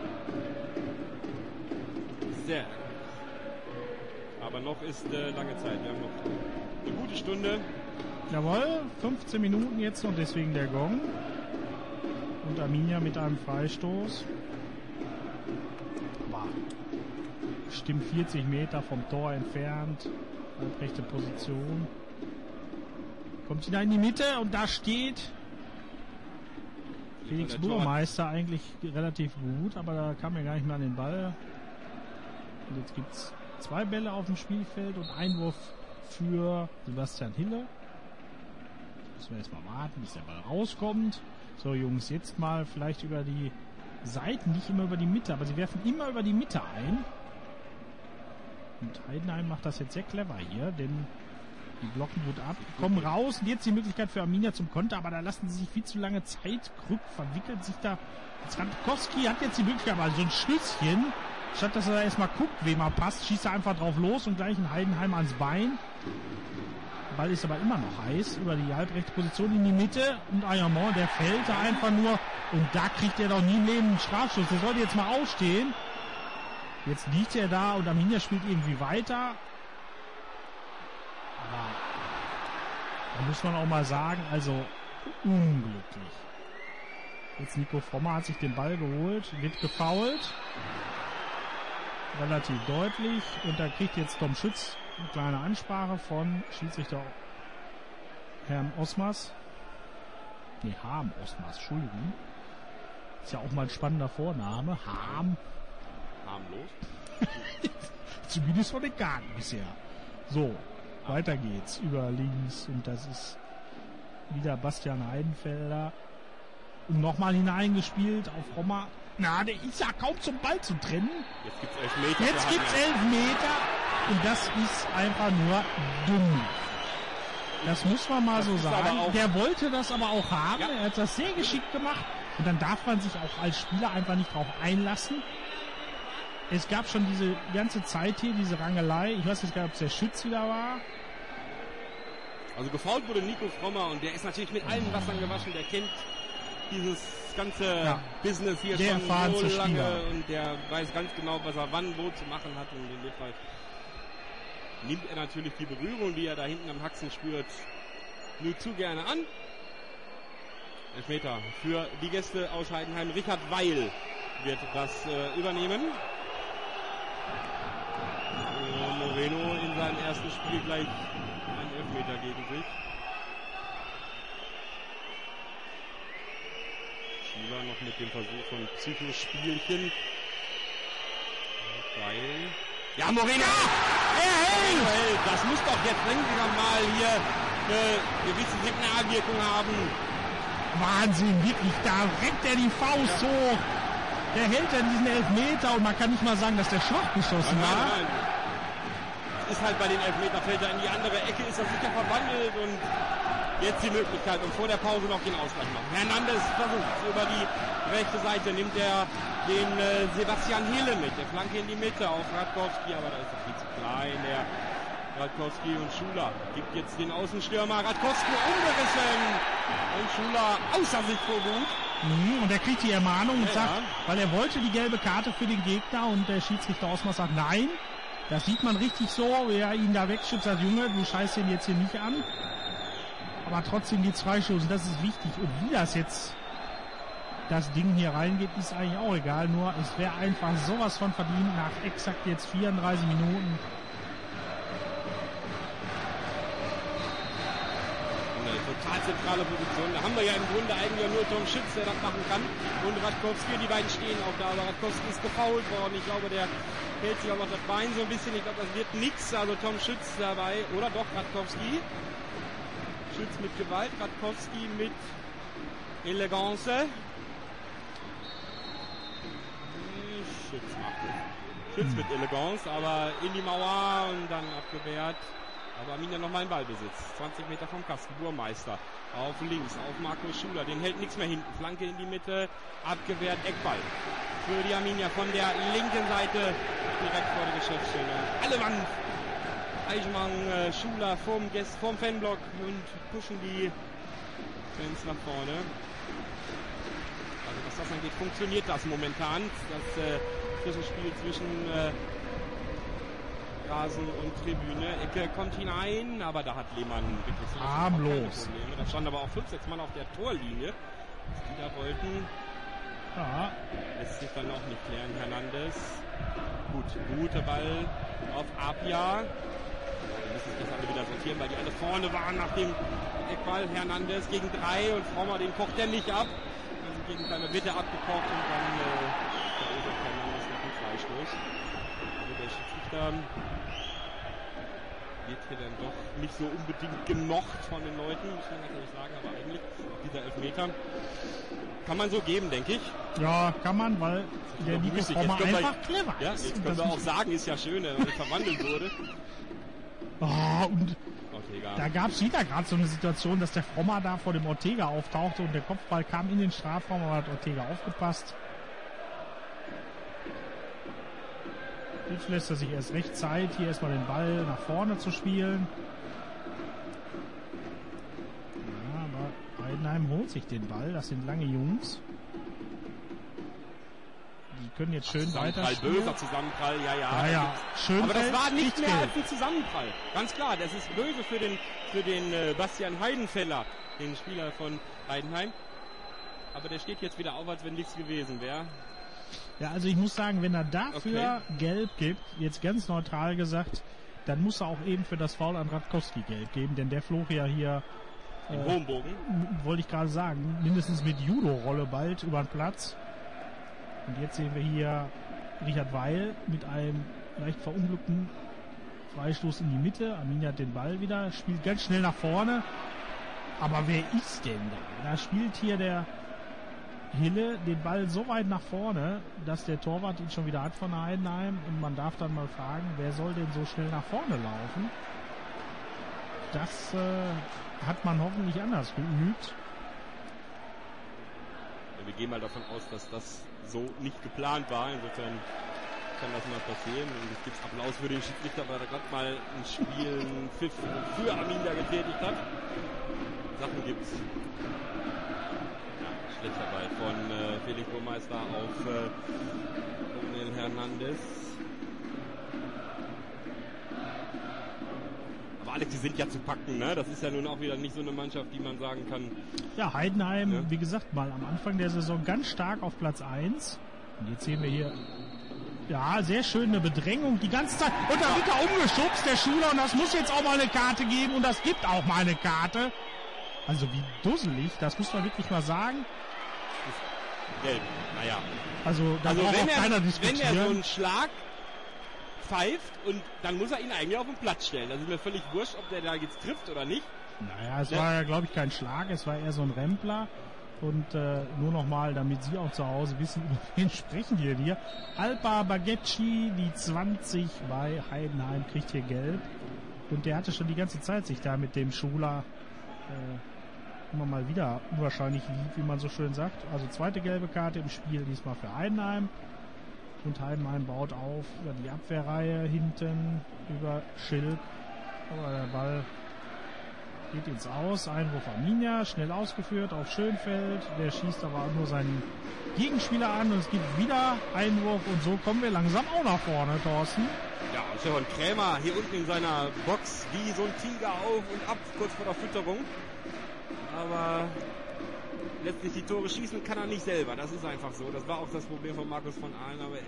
Sehr. Aber noch ist lange Zeit. Wir haben noch eine gute Stunde. Jawohl, 15 Minuten jetzt und deswegen der Gong. Und Arminia mit einem Freistoß. War bestimmt 40 Meter vom Tor entfernt. Halbrechte Position. Kommt wieder in die Mitte und da steht Felix Burmeister eigentlich relativ gut, aber da kam er gar nicht mehr an den Ball. Und jetzt gibt es 2 Bälle auf dem Spielfeld und Einwurf für Sebastian Hille. Müssen wir jetzt mal warten, bis der Ball rauskommt. So Jungs, jetzt mal vielleicht über die Seiten, nicht immer über die Mitte, aber sie werfen immer über die Mitte ein. Und Heidenheim macht das jetzt sehr clever hier, denn die blocken gut ab, kommen raus und jetzt die Möglichkeit für Arminia zum Konter, aber da lassen sie sich viel zu lange Zeit, Krück verwickelt sich da. Radkowski hat jetzt die Möglichkeit, aber so ein Schlüsschen, statt dass er erstmal guckt, wem er passt, schießt er einfach drauf los und gleich ein Heidenheim ans Bein. Der Ball ist aber immer noch heiß, über die halbrechte Position in die Mitte und Ayamon, der fällt da einfach nur und da kriegt er doch nie im Leben einen Strafschuss. Der sollte jetzt mal aufstehen. Jetzt liegt er da und Arminia spielt irgendwie weiter. Aber da muss man auch mal sagen, also unglücklich. Jetzt Nico Frommer hat sich den Ball geholt, wird gefoult. Relativ deutlich. Und da kriegt jetzt Tom Schütz eine kleine Ansprache von Schiedsrichter Herrn Osmas. Nee, Harm Osmas, Entschuldigung. Ist ja auch mal ein spannender Vorname. Harmlos. Zumindest von den Karten bisher. So, weiter geht's. Über links. Und das ist wieder Bastian Heidenfelder. Und nochmal hineingespielt auf Rommer. Na, der ist ja kaum zum Ball zu trennen. Jetzt gibt's Elfmeter. Jetzt gibt's Elfmeter. Und das ist einfach nur dumm. Das muss man mal so sagen. Der wollte das aber auch haben. Ja. Er hat das sehr geschickt gemacht. Und dann darf man sich auch als Spieler einfach nicht drauf einlassen. Es gab schon diese ganze Zeit hier, diese Rangelei. Ich weiß nicht gar nicht, ob es der Schütz wieder war. Also gefoult wurde Nico Frommer und der ist natürlich mit allen Wassern gewaschen. Der kennt dieses ganze Business hier schon so lange und der weiß ganz genau, was er wann wo zu machen hat. Und in dem Fall nimmt er natürlich die Berührung, die er da hinten am Haxen spürt, nur zu gerne an. Elfmeter für die Gäste aus Heidenheim. Richard Weil wird das übernehmen. Moreno in seinem ersten Spiel gleich einen Elfmeter gegen sich. Schüler noch mit dem Versuch von Psychospielchen. Weil. Ja, Moreno! Er hält! Das muss doch jetzt langsam mal hier eine gewisse Signalwirkung haben. Wahnsinn, wirklich, da reckt er die Faust hoch. Der hält ja diesen Elfmeter und man kann nicht mal sagen, dass der schwach geschossen war. Nein. Ist halt bei den Elfmeterfeldern in die andere Ecke, ist er sicher verwandelt und jetzt die Möglichkeit und vor der Pause noch den Ausgleich machen. Hernandez versucht über die rechte Seite, nimmt er den Sebastian Hille mit, der Flanke in die Mitte auf Radkowski, aber da ist er viel zu klein, der Radkowski und Schuler gibt jetzt den Außenstürmer, Radkowski umgerissen und Schuler außer sich vor Wut. Und er kriegt die Ermahnung und sagt, weil er wollte die gelbe Karte für den Gegner und der Schiedsrichter Osmas sagt nein. Das sieht man richtig so, wie er ihn da wegschubst, sagt, Junge, du scheißt ihn jetzt hier nicht an. Aber trotzdem geht's Freistoß und das ist wichtig. Und wie das jetzt das Ding hier reingeht, ist eigentlich auch egal. Nur es wäre einfach sowas von verdient nach exakt jetzt 34 Minuten. Eine total zentrale Position. Da haben wir ja im Grunde eigentlich nur Tom Schütz, der das machen kann. Und Radkowski, die beiden stehen auch da. Aber Radkowski ist gefoult worden. Ich glaube, der hält sich auch noch das Bein so ein bisschen. Ich glaube, das wird nichts. Also Tom Schütz dabei. Oder doch Radkowski. Schütz mit Gewalt. Radkowski mit Eleganz. Schütz macht es. Schütz mit Eleganz, aber in die Mauer und dann abgewehrt. Aber Arminia nochmal in Ballbesitz. 20 Meter vom Kasten. Burmeister auf links, auf Markus Schuler. Den hält nichts mehr hinten. Flanke in die Mitte. Abgewehrt. Eckball für die Arminia von der linken Seite. Direkt vor der Geschäftsstelle. Alle Mann. Eichmann, Schuler vorm Fanblock und pushen die Fans nach vorne. Also was das angeht, funktioniert das momentan. Das Zwischenspiel zwischen Rasen und Tribüne. Ecke kommt hinein, aber da hat Lehmann wirklich harmlos. Da stand aber auch 5-6 Mann auf der Torlinie, die da wollten. Ja. Lässt sich dann auch nicht klären. Hernandez. Guter Ball auf Apia. Wir müssen sich das alle wieder sortieren, weil die alle vorne waren nach dem Eckball. Hernandez gegen 3 und Frommer, den kocht er nicht ab. Also gegen seine Witte abgekocht und dann verursacht Hernandez noch einen Freistoß. Also der Schiedsrichter wird hier dann doch nicht so unbedingt gemocht von den Leuten, muss man natürlich sagen, aber eigentlich dieser Elfmeter kann man so geben, denke ich. Ja, kann man, weil der Nico Frommer einfach clever ist. Ja, jetzt können wir auch sagen, ist ja schön, weil er verwandelt wurde. Und da gab es wieder gerade so eine Situation, dass der Frommer da vor dem Ortega auftauchte und der Kopfball kam in den Strafraum, aber hat Ortega aufgepasst. Jetzt lässt er sich erst recht Zeit, hier erstmal den Ball nach vorne zu spielen. Ja, aber Heidenheim holt sich den Ball, das sind lange Jungs. Die können jetzt schön weiterspielen. Böser Zusammenprall, ja. Schön. Aber das war nicht mehr als ein Zusammenprall. Ganz klar, das ist böse für den Bastian Heidenfeller, den Spieler von Heidenheim. Aber der steht jetzt wieder auf, als wenn nichts gewesen wäre. Ja, also ich muss sagen, wenn er dafür Gelb gibt, jetzt ganz neutral gesagt, dann muss er auch eben für das Foul an Radkowski Gelb geben, denn der flog ja hier in hohem Bogen. Wollte ich gerade sagen, mindestens mit Judo-Rolle bald über den Platz. Und jetzt sehen wir hier Richard Weil mit einem leicht verunglückten Freistoß in die Mitte. Arminia hat den Ball wieder, spielt ganz schnell nach vorne. Aber wer ist denn da? Da spielt hier der Hille den Ball so weit nach vorne, dass der Torwart ihn schon wieder hat von Heidenheim. Und man darf dann mal fragen, wer soll denn so schnell nach vorne laufen? Das hat man hoffentlich anders geübt. Wir gehen mal davon aus, dass das so nicht geplant war. Insofern kann das mal passieren. Und es gibt Applaus für den Schiedsrichter, weil er gerade mal ein Spiel, einen Pfiff für Arminia getätigt hat. Sachen gibt's. Ja, schlechter Ball von Felix Burmeister auf Onel Hernandez. Aber Alex, die sind ja zu packen, ne? Das ist ja nun auch wieder nicht so eine Mannschaft, die man sagen kann. Ja, Heidenheim, wie gesagt, mal am Anfang der Saison ganz stark auf Platz 1. Und jetzt sehen wir hier, ja, sehr schöne Bedrängung die ganze Zeit. Und da wird er umgeschubst, der Schuler, und das muss jetzt auch mal eine Karte geben und das gibt auch mal eine Karte. Also wie dusselig, das muss man wirklich mal sagen. Gelb, naja. Also da braucht auch keiner diskutieren. Wenn er so einen Schlag pfeift und dann muss er ihn eigentlich auf den Platz stellen. Das ist mir völlig wurscht, ob der da jetzt trifft oder nicht. Naja, es war ja, glaube ich, kein Schlag, es war eher so ein Rempler. Und nur nochmal, damit Sie auch zu Hause wissen, über wen sprechen wir hier. Alpa Bagecci, die 20 bei Heidenheim, kriegt hier gelb. Und der hatte schon die ganze Zeit sich da mit dem Schuler immer mal wieder unwahrscheinlich lieb, wie man so schön sagt. Also zweite gelbe Karte im Spiel, diesmal für Heidenheim. Und Heidenheim baut auf über die Abwehrreihe hinten, über Schilk. Aber der Ball geht ins Aus. Einwurf Arminia, schnell ausgeführt auf Schönfeld. Der schießt aber nur seinen Gegenspieler an und es gibt wieder Einwurf. Und so kommen wir langsam auch nach vorne, Thorsten. Ja, und Stefan Krämer hier unten in seiner Box wie so ein Tiger auf und ab, kurz vor der Fütterung. Aber letztlich die Tore schießen kann er nicht selber. Das ist einfach so. Das war auch das Problem von Markus von Ahlen. Aber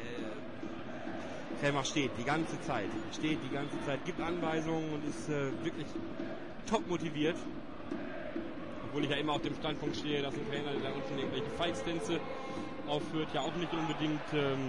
Krämer steht die ganze Zeit. Gibt Anweisungen und ist wirklich top motiviert. Obwohl ich ja immer auf dem Standpunkt stehe, dass ein Trainer, der da unten irgendwelche Feigstänze aufführt, ja auch nicht unbedingt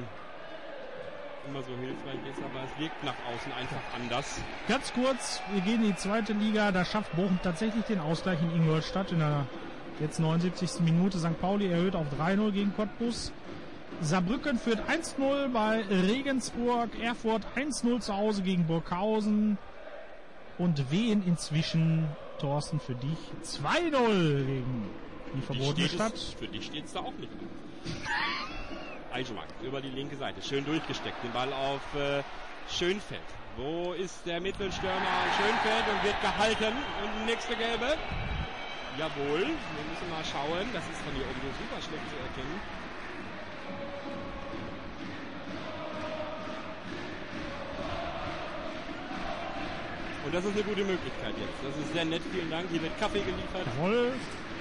immer so hilfreich ist, aber es wirkt nach außen einfach anders. Ganz kurz, wir gehen in die zweite Liga, da schafft Bochum tatsächlich den Ausgleich in Ingolstadt in der jetzt 79. Minute. St. Pauli erhöht auf 3-0 gegen Cottbus. Saarbrücken führt 1-0 bei Regensburg, Erfurt 1-0 zu Hause gegen Burghausen und Wien inzwischen, Thorsten, für dich 2-0 gegen die verbotene Stadt. Für dich steht es da auch nicht. Eichmann über die linke Seite, schön durchgesteckt, den Ball auf Schönfeld. Wo ist der Mittelstürmer Schönfeld und wird gehalten? Und nächste Gelbe. Jawohl, wir müssen mal schauen, das ist von hier oben so super schlecht zu erkennen. Und das ist eine gute Möglichkeit jetzt. Das ist sehr nett, vielen Dank. Hier wird Kaffee geliefert. Jawohl.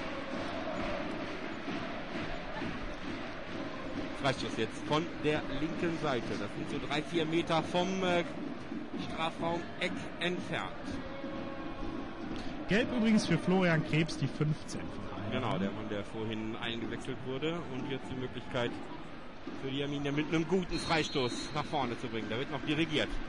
Freistoß jetzt von der linken Seite. Das sind so 3-4 Meter vom Strafraum Eck entfernt. Gelb übrigens für Florian Krebs, die 15. Genau, der Mann, der vorhin eingewechselt wurde. Und jetzt die Möglichkeit für die Arminia mit einem guten Freistoß nach vorne zu bringen. Da wird noch dirigiert.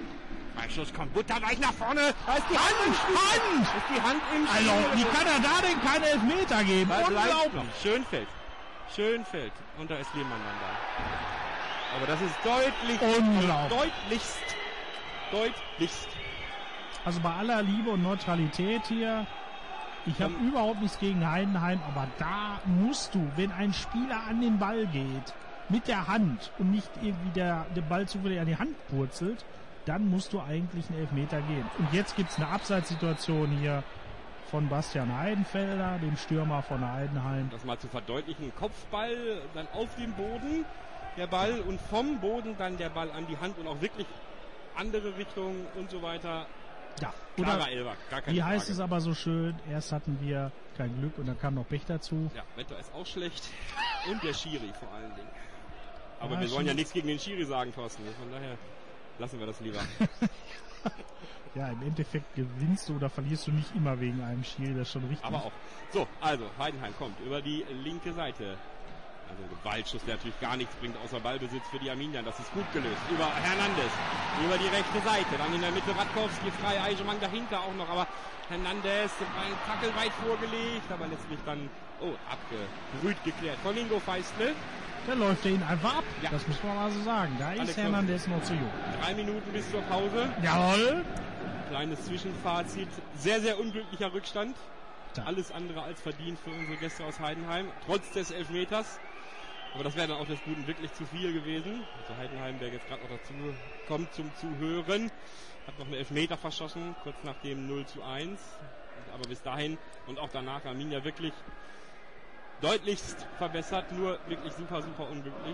Freischuss kommt butterweich nach vorne. Da ist die Hand im Spiel. Ist die Hand im Spiel. Also, wie kann er da denn keinen Elfmeter geben? Unglaublich. Schönfeld. Und da ist Lehmann dann da. Aber das ist deutlich. Unglaublich. Deutlichst. Also bei aller Liebe und Neutralität hier, ich habe überhaupt nichts gegen Heidenheim, aber da musst du, wenn ein Spieler an den Ball geht, mit der Hand und nicht irgendwie der Ball zufällig an die Hand purzelt, dann musst du eigentlich einen Elfmeter gehen. Und jetzt gibt's eine Abseitssituation hier von Bastian Heidenfelder, dem Stürmer von Heidenheim. Das mal zu verdeutlichen, Kopfball, dann auf dem Boden, der Ball und vom Boden dann der Ball an die Hand und auch wirklich andere Richtung und so weiter. Ja, klarer Elfer, gar keine wie heißt Frage. es aber so schön, erst hatten wir kein Glück und dann kam noch Pech dazu. Ja, Wetter ist auch schlecht und der Schiri vor allen Dingen. Aber Ja, wir wollen ja nichts gegen den Schiri sagen, Thorsten, von daher lassen wir das lieber. Ja, im Endeffekt gewinnst du oder verlierst du nicht immer wegen einem Schiri, das ist schon richtig. Aber auch. So, also Heidenheim kommt über die linke Seite. Also ein Gewaltschuss, der natürlich gar nichts bringt, außer Ballbesitz für die Arminier. Das ist gut gelöst. Über Hernandez, über die rechte Seite. Dann in der Mitte Radkowski, frei, Eigemann dahinter auch noch. Aber Hernandez, ein Tackel weit vorgelegt, aber letztlich dann, abgerüht geklärt. Von Ingo Feistle. Da läuft er ihn einfach ab. Ja. Das muss man mal so sagen. Da ist Hernandez noch zu jung. 3 Minuten bis zur Pause. Jawohl. Kleines Zwischenfazit. Sehr, sehr unglücklicher Rückstand. Ja. Alles andere als verdient für unsere Gäste aus Heidenheim. Trotz des Elfmeters. Aber das wäre dann auch des Guten wirklich zu viel gewesen. Also Heidenheim, der jetzt gerade noch dazu kommt zum Zuhören, hat noch einen Elfmeter verschossen, kurz nach dem 0:1. Aber bis dahin und auch danach Arminia wirklich deutlichst verbessert, nur wirklich super, super unglücklich.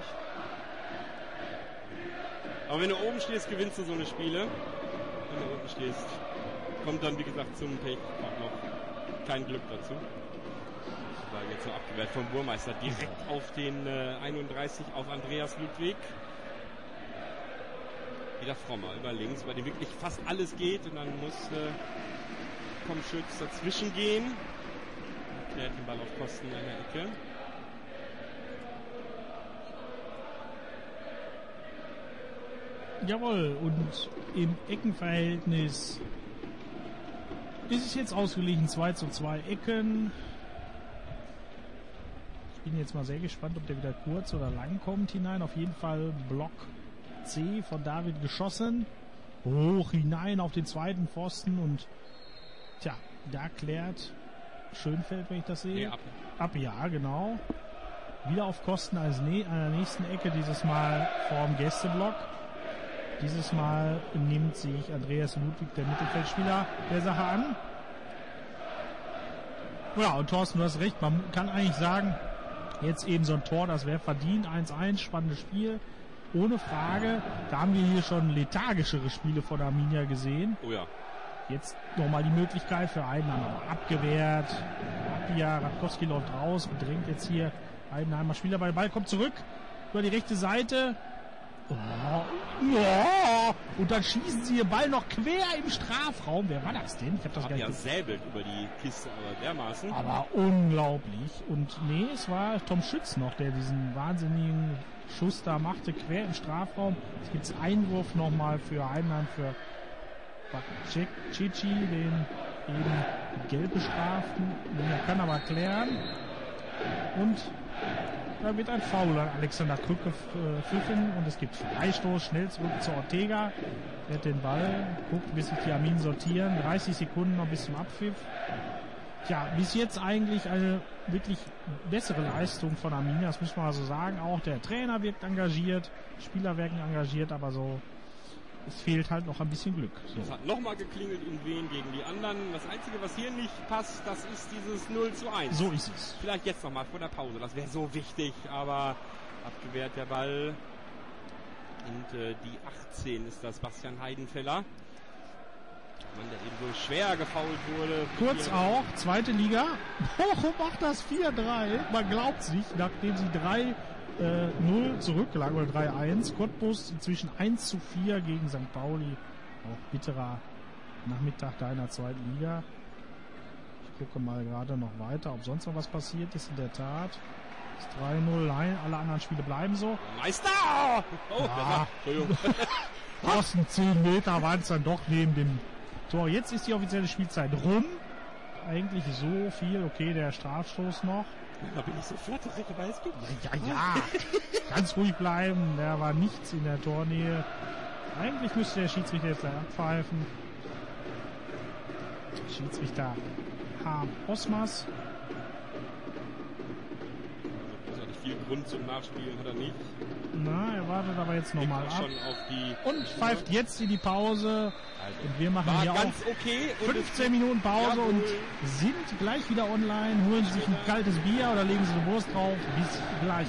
Aber wenn du oben stehst, gewinnst du so eine Spiele. Wenn du unten stehst, kommt dann wie gesagt zum Pech auch noch kein Glück dazu. War jetzt noch abgewehrt vom Burmeister direkt auf den 31 auf Andreas Ludwig. Wieder Frommer über links, bei dem wirklich fast alles geht und dann muss Schütz dazwischen gehen. Klärt den Ball auf Kosten einer Ecke. Jawohl, und im Eckenverhältnis ist es jetzt ausgeglichen, 2:2 Ecken. Ich bin jetzt mal sehr gespannt, ob der wieder kurz oder lang kommt hinein. Auf jeden Fall Block C von David geschossen. Hoch hinein auf den zweiten Pfosten und da klärt Schönfeld, wenn ich das sehe. Nee, ab. Ja, genau. Wieder auf Kosten einer nächsten Ecke, dieses Mal vorm Gästeblock. Dieses Mal nimmt sich Andreas Ludwig, der Mittelfeldspieler, der Sache an. Ja, und Thorsten, du hast recht, man kann eigentlich sagen, jetzt eben so ein Tor, das wäre verdient, 1:1, spannendes Spiel, ohne Frage. Da haben wir hier schon lethargischere Spiele von Arminia gesehen. Oh ja. Jetzt nochmal die Möglichkeit für Heidenheim, abgewehrt. Appia, Radkowski läuft raus, bedrängt jetzt hier Heidenheimer Spieler, weil der Ball kommt zurück über die rechte Seite. Und dann schießen sie den Ball noch quer im Strafraum. Wer war das denn? Ich hab das gar nicht gesehen. Säbelt über die Kiste, aber dermaßen. Aber unglaublich. Und nee, es war Tom Schütz noch, der diesen wahnsinnigen Schuss da machte, quer im Strafraum. Jetzt gibt's Einwurf nochmal für Heidenheim, für Cici, den eben gelb bestraften. Der kann aber klären. Und da wird ein Foul an Alexander Krück gepfiffen und es gibt Freistoß, schnell zurück zu Ortega. Er hat den Ball, guckt, bis sich die Arminen sortieren. 30 Sekunden noch bis zum Abpfiff. Tja, bis jetzt eigentlich eine wirklich bessere Leistung von Arminia, das muss man so sagen. Auch der Trainer wirkt engagiert, Spieler wirken engagiert, aber so, es fehlt halt noch ein bisschen Glück. So. Es hat nochmal geklingelt in Wien gegen die anderen. Das Einzige, was hier nicht passt, das ist dieses 0:1. So ist es. Vielleicht jetzt nochmal vor der Pause. Das wäre so wichtig, aber abgewehrt der Ball. Und die 18 ist das Bastian Heidenfeller. Mann, der eben so schwer gefoult wurde. Kurz auch, zweite Liga. Bochum macht das 4:3. Man glaubt's nicht, nachdem sie 3-0 zurücklagen oder 3-1. Cottbus inzwischen 1:4 gegen St. Pauli. Auch bitterer Nachmittag da in der zweiten Liga. Ich gucke mal gerade noch weiter, ob sonst noch was passiert ist. In der Tat ist 3-0. Nein, alle anderen Spiele bleiben so. Meister! Oh, Entschuldigung. Thorsten, 10 Meter waren es dann doch neben dem Tor. Jetzt ist die offizielle Spielzeit rum. Eigentlich so viel. Okay, der Strafstoß noch. Da bin ich sofort direkt dabei. Es gibt. Ja. Ganz ruhig bleiben. Da war nichts in der Tornähe. Eigentlich müsste der Schiedsrichter jetzt abpfeifen. Schiedsrichter Harm Osmas. Viel Grund zum Nachspielen hat er nicht. Na, er wartet aber jetzt nochmal ab. Schon auf die und pfeift jetzt in die Pause. Also, und wir machen hier ganz auch okay 15 Minuten Pause und sind gleich wieder online. Holen Sie sich ein kaltes Bier oder legen Sie eine Wurst drauf. Bis gleich.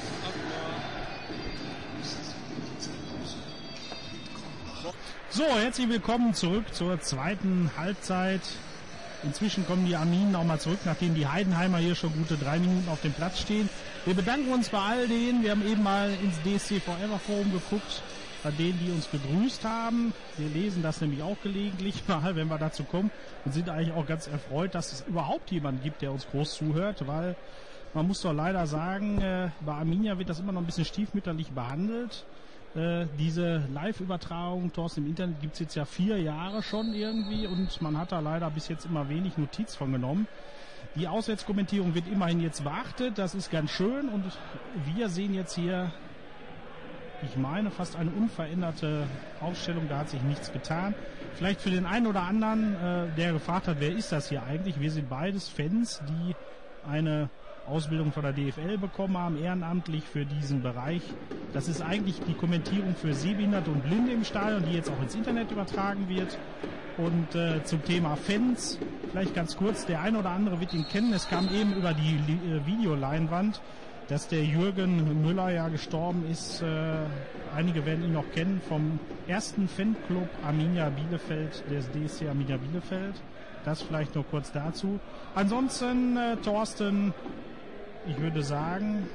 So, herzlich willkommen zurück zur zweiten Halbzeit. Inzwischen kommen die Arminen auch mal zurück, nachdem die Heidenheimer hier schon gute 3 Minuten auf dem Platz stehen. Wir bedanken uns bei all denen. Wir haben eben mal ins DSC Forever Forum geguckt, bei denen, die uns begrüßt haben. Wir lesen das nämlich auch gelegentlich mal, wenn wir dazu kommen, und sind eigentlich auch ganz erfreut, dass es überhaupt jemanden gibt, der uns groß zuhört, weil man muss doch leider sagen, bei Arminia wird das immer noch ein bisschen stiefmütterlich behandelt. Diese Live-Übertragung, Thorsten, im Internet gibt's jetzt ja 4 Jahre schon irgendwie und man hat da leider bis jetzt immer wenig Notiz von genommen. Die Auswärtskommentierung wird immerhin jetzt beachtet, das ist ganz schön und wir sehen jetzt hier, ich meine, fast eine unveränderte Aufstellung, da hat sich nichts getan. Vielleicht für den einen oder anderen, der gefragt hat, wer ist das hier eigentlich? Wir sind beides Fans, die eine Ausbildung von der DFL bekommen haben, ehrenamtlich für diesen Bereich. Das ist eigentlich die Kommentierung für Sehbehinderte und Blinde im Stadion, die jetzt auch ins Internet übertragen wird. Und zum Thema Fans, vielleicht ganz kurz, der eine oder andere wird ihn kennen. Es kam eben über die Videoleinwand, dass der Jürgen Müller ja gestorben ist. Einige werden ihn noch kennen vom ersten Fanclub Arminia Bielefeld, des DSC Arminia Bielefeld. Das vielleicht noch kurz dazu. Ansonsten, Thorsten, ich würde sagen,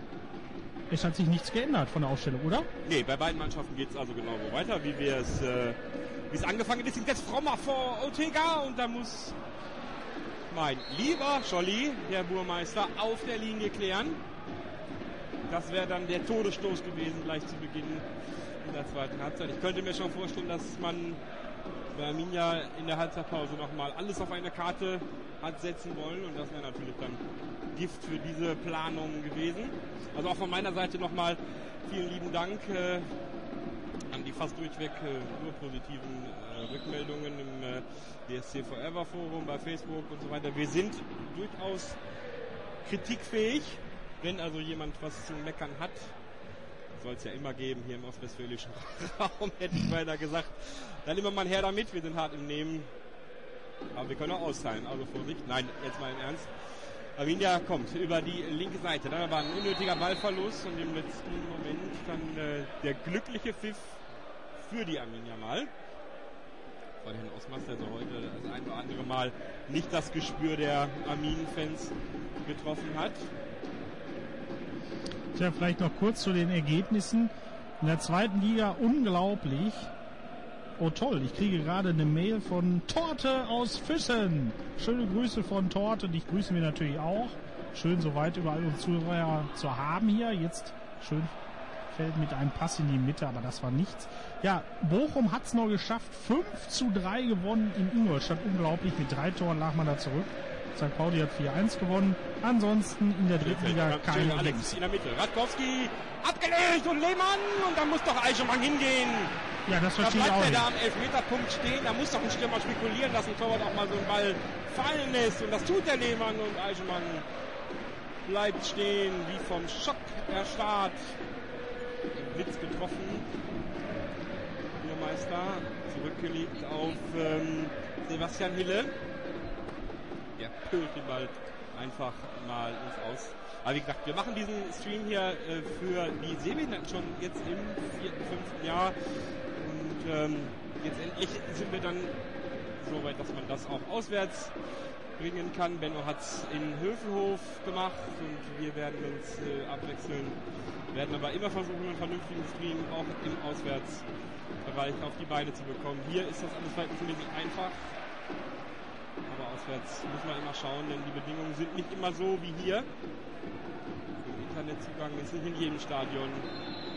es hat sich nichts geändert von der Aufstellung, oder? Nee, bei beiden Mannschaften geht es also genau so weiter, wie es angefangen ist. Jetzt Frommer vor Ortega und da muss mein lieber Scholli, der Burmeister, auf der Linie klären. Das wäre dann der Todesstoß gewesen, gleich zu Beginn in der zweiten Halbzeit. Ich könnte mir schon vorstellen, dass man bei Arminia in der Halbzeitpause nochmal alles auf eine Karte hat setzen wollen und das wäre natürlich dann Gift für diese Planung gewesen. Also auch von meiner Seite nochmal vielen lieben Dank an die fast durchweg nur positiven Rückmeldungen im DSC Forever Forum, bei Facebook und so weiter. Wir sind durchaus kritikfähig, wenn also jemand was zu meckern hat. Soll es ja immer geben hier im ostwestfälischen Raum, hätte ich beinahe gesagt. Dann immer mal her damit, wir sind hart im Nehmen. Aber wir können auch austeilen, also Vorsicht. Nein, jetzt mal im Ernst. Arminia kommt über die linke Seite. Dann war ein unnötiger Ballverlust und im letzten Moment dann der glückliche Pfiff für die Arminia mal. Von Herrn Osmas, der so heute das ein oder andere Mal nicht das Gespür der Arminen-Fans getroffen hat. Tja, vielleicht noch kurz zu den Ergebnissen. In der zweiten Liga unglaublich. Oh toll, ich kriege gerade eine Mail von Torte aus Füssen. Schöne Grüße von Torte, dich grüßen wir natürlich auch. Schön soweit überall uns Zuhörer zu haben hier. Jetzt schön fällt mit einem Pass in die Mitte, aber das war nichts. Ja, Bochum hat es noch geschafft. 5:3 gewonnen in Ingolstadt. Unglaublich, mit 3 Toren lag man da zurück. St. Pauli hat 4:1 gewonnen. Ansonsten in der dritten Liga keine Alex in der Mitte. Radkowski abgelegt und Lehmann und da muss doch Eichemann hingehen. Ja, das verstehe ich auch. Da bleibt nicht. er da am Elfmeterpunkt stehen. Da muss doch ein Stürmer spekulieren, dass ein Torwart auch mal so einen Ball fallen lässt. Und das tut der Lehmann und Eichemann bleibt stehen, wie vom Schock erstarrt. Blitz getroffen. Bürgermeister zurückgelegt auf Sebastian Hille. Der pölt den Ball einfach mal ins Aus. Aber wie gesagt, wir machen diesen Stream hier für die Sehbehinderten schon jetzt im 4., 5. Jahr. Und jetzt endlich sind wir dann so weit, dass man das auch auswärts bringen kann. Benno hat es in Hövelhof gemacht und wir werden uns abwechseln. Wir werden aber immer versuchen, einen vernünftigen Stream auch im Auswärtsbereich auf die Beine zu bekommen. Hier ist das alles verhältnismäßig einfach. Aber auswärts muss man immer schauen, denn die Bedingungen sind nicht immer so wie hier. Der Internetzugang ist nicht in jedem Stadion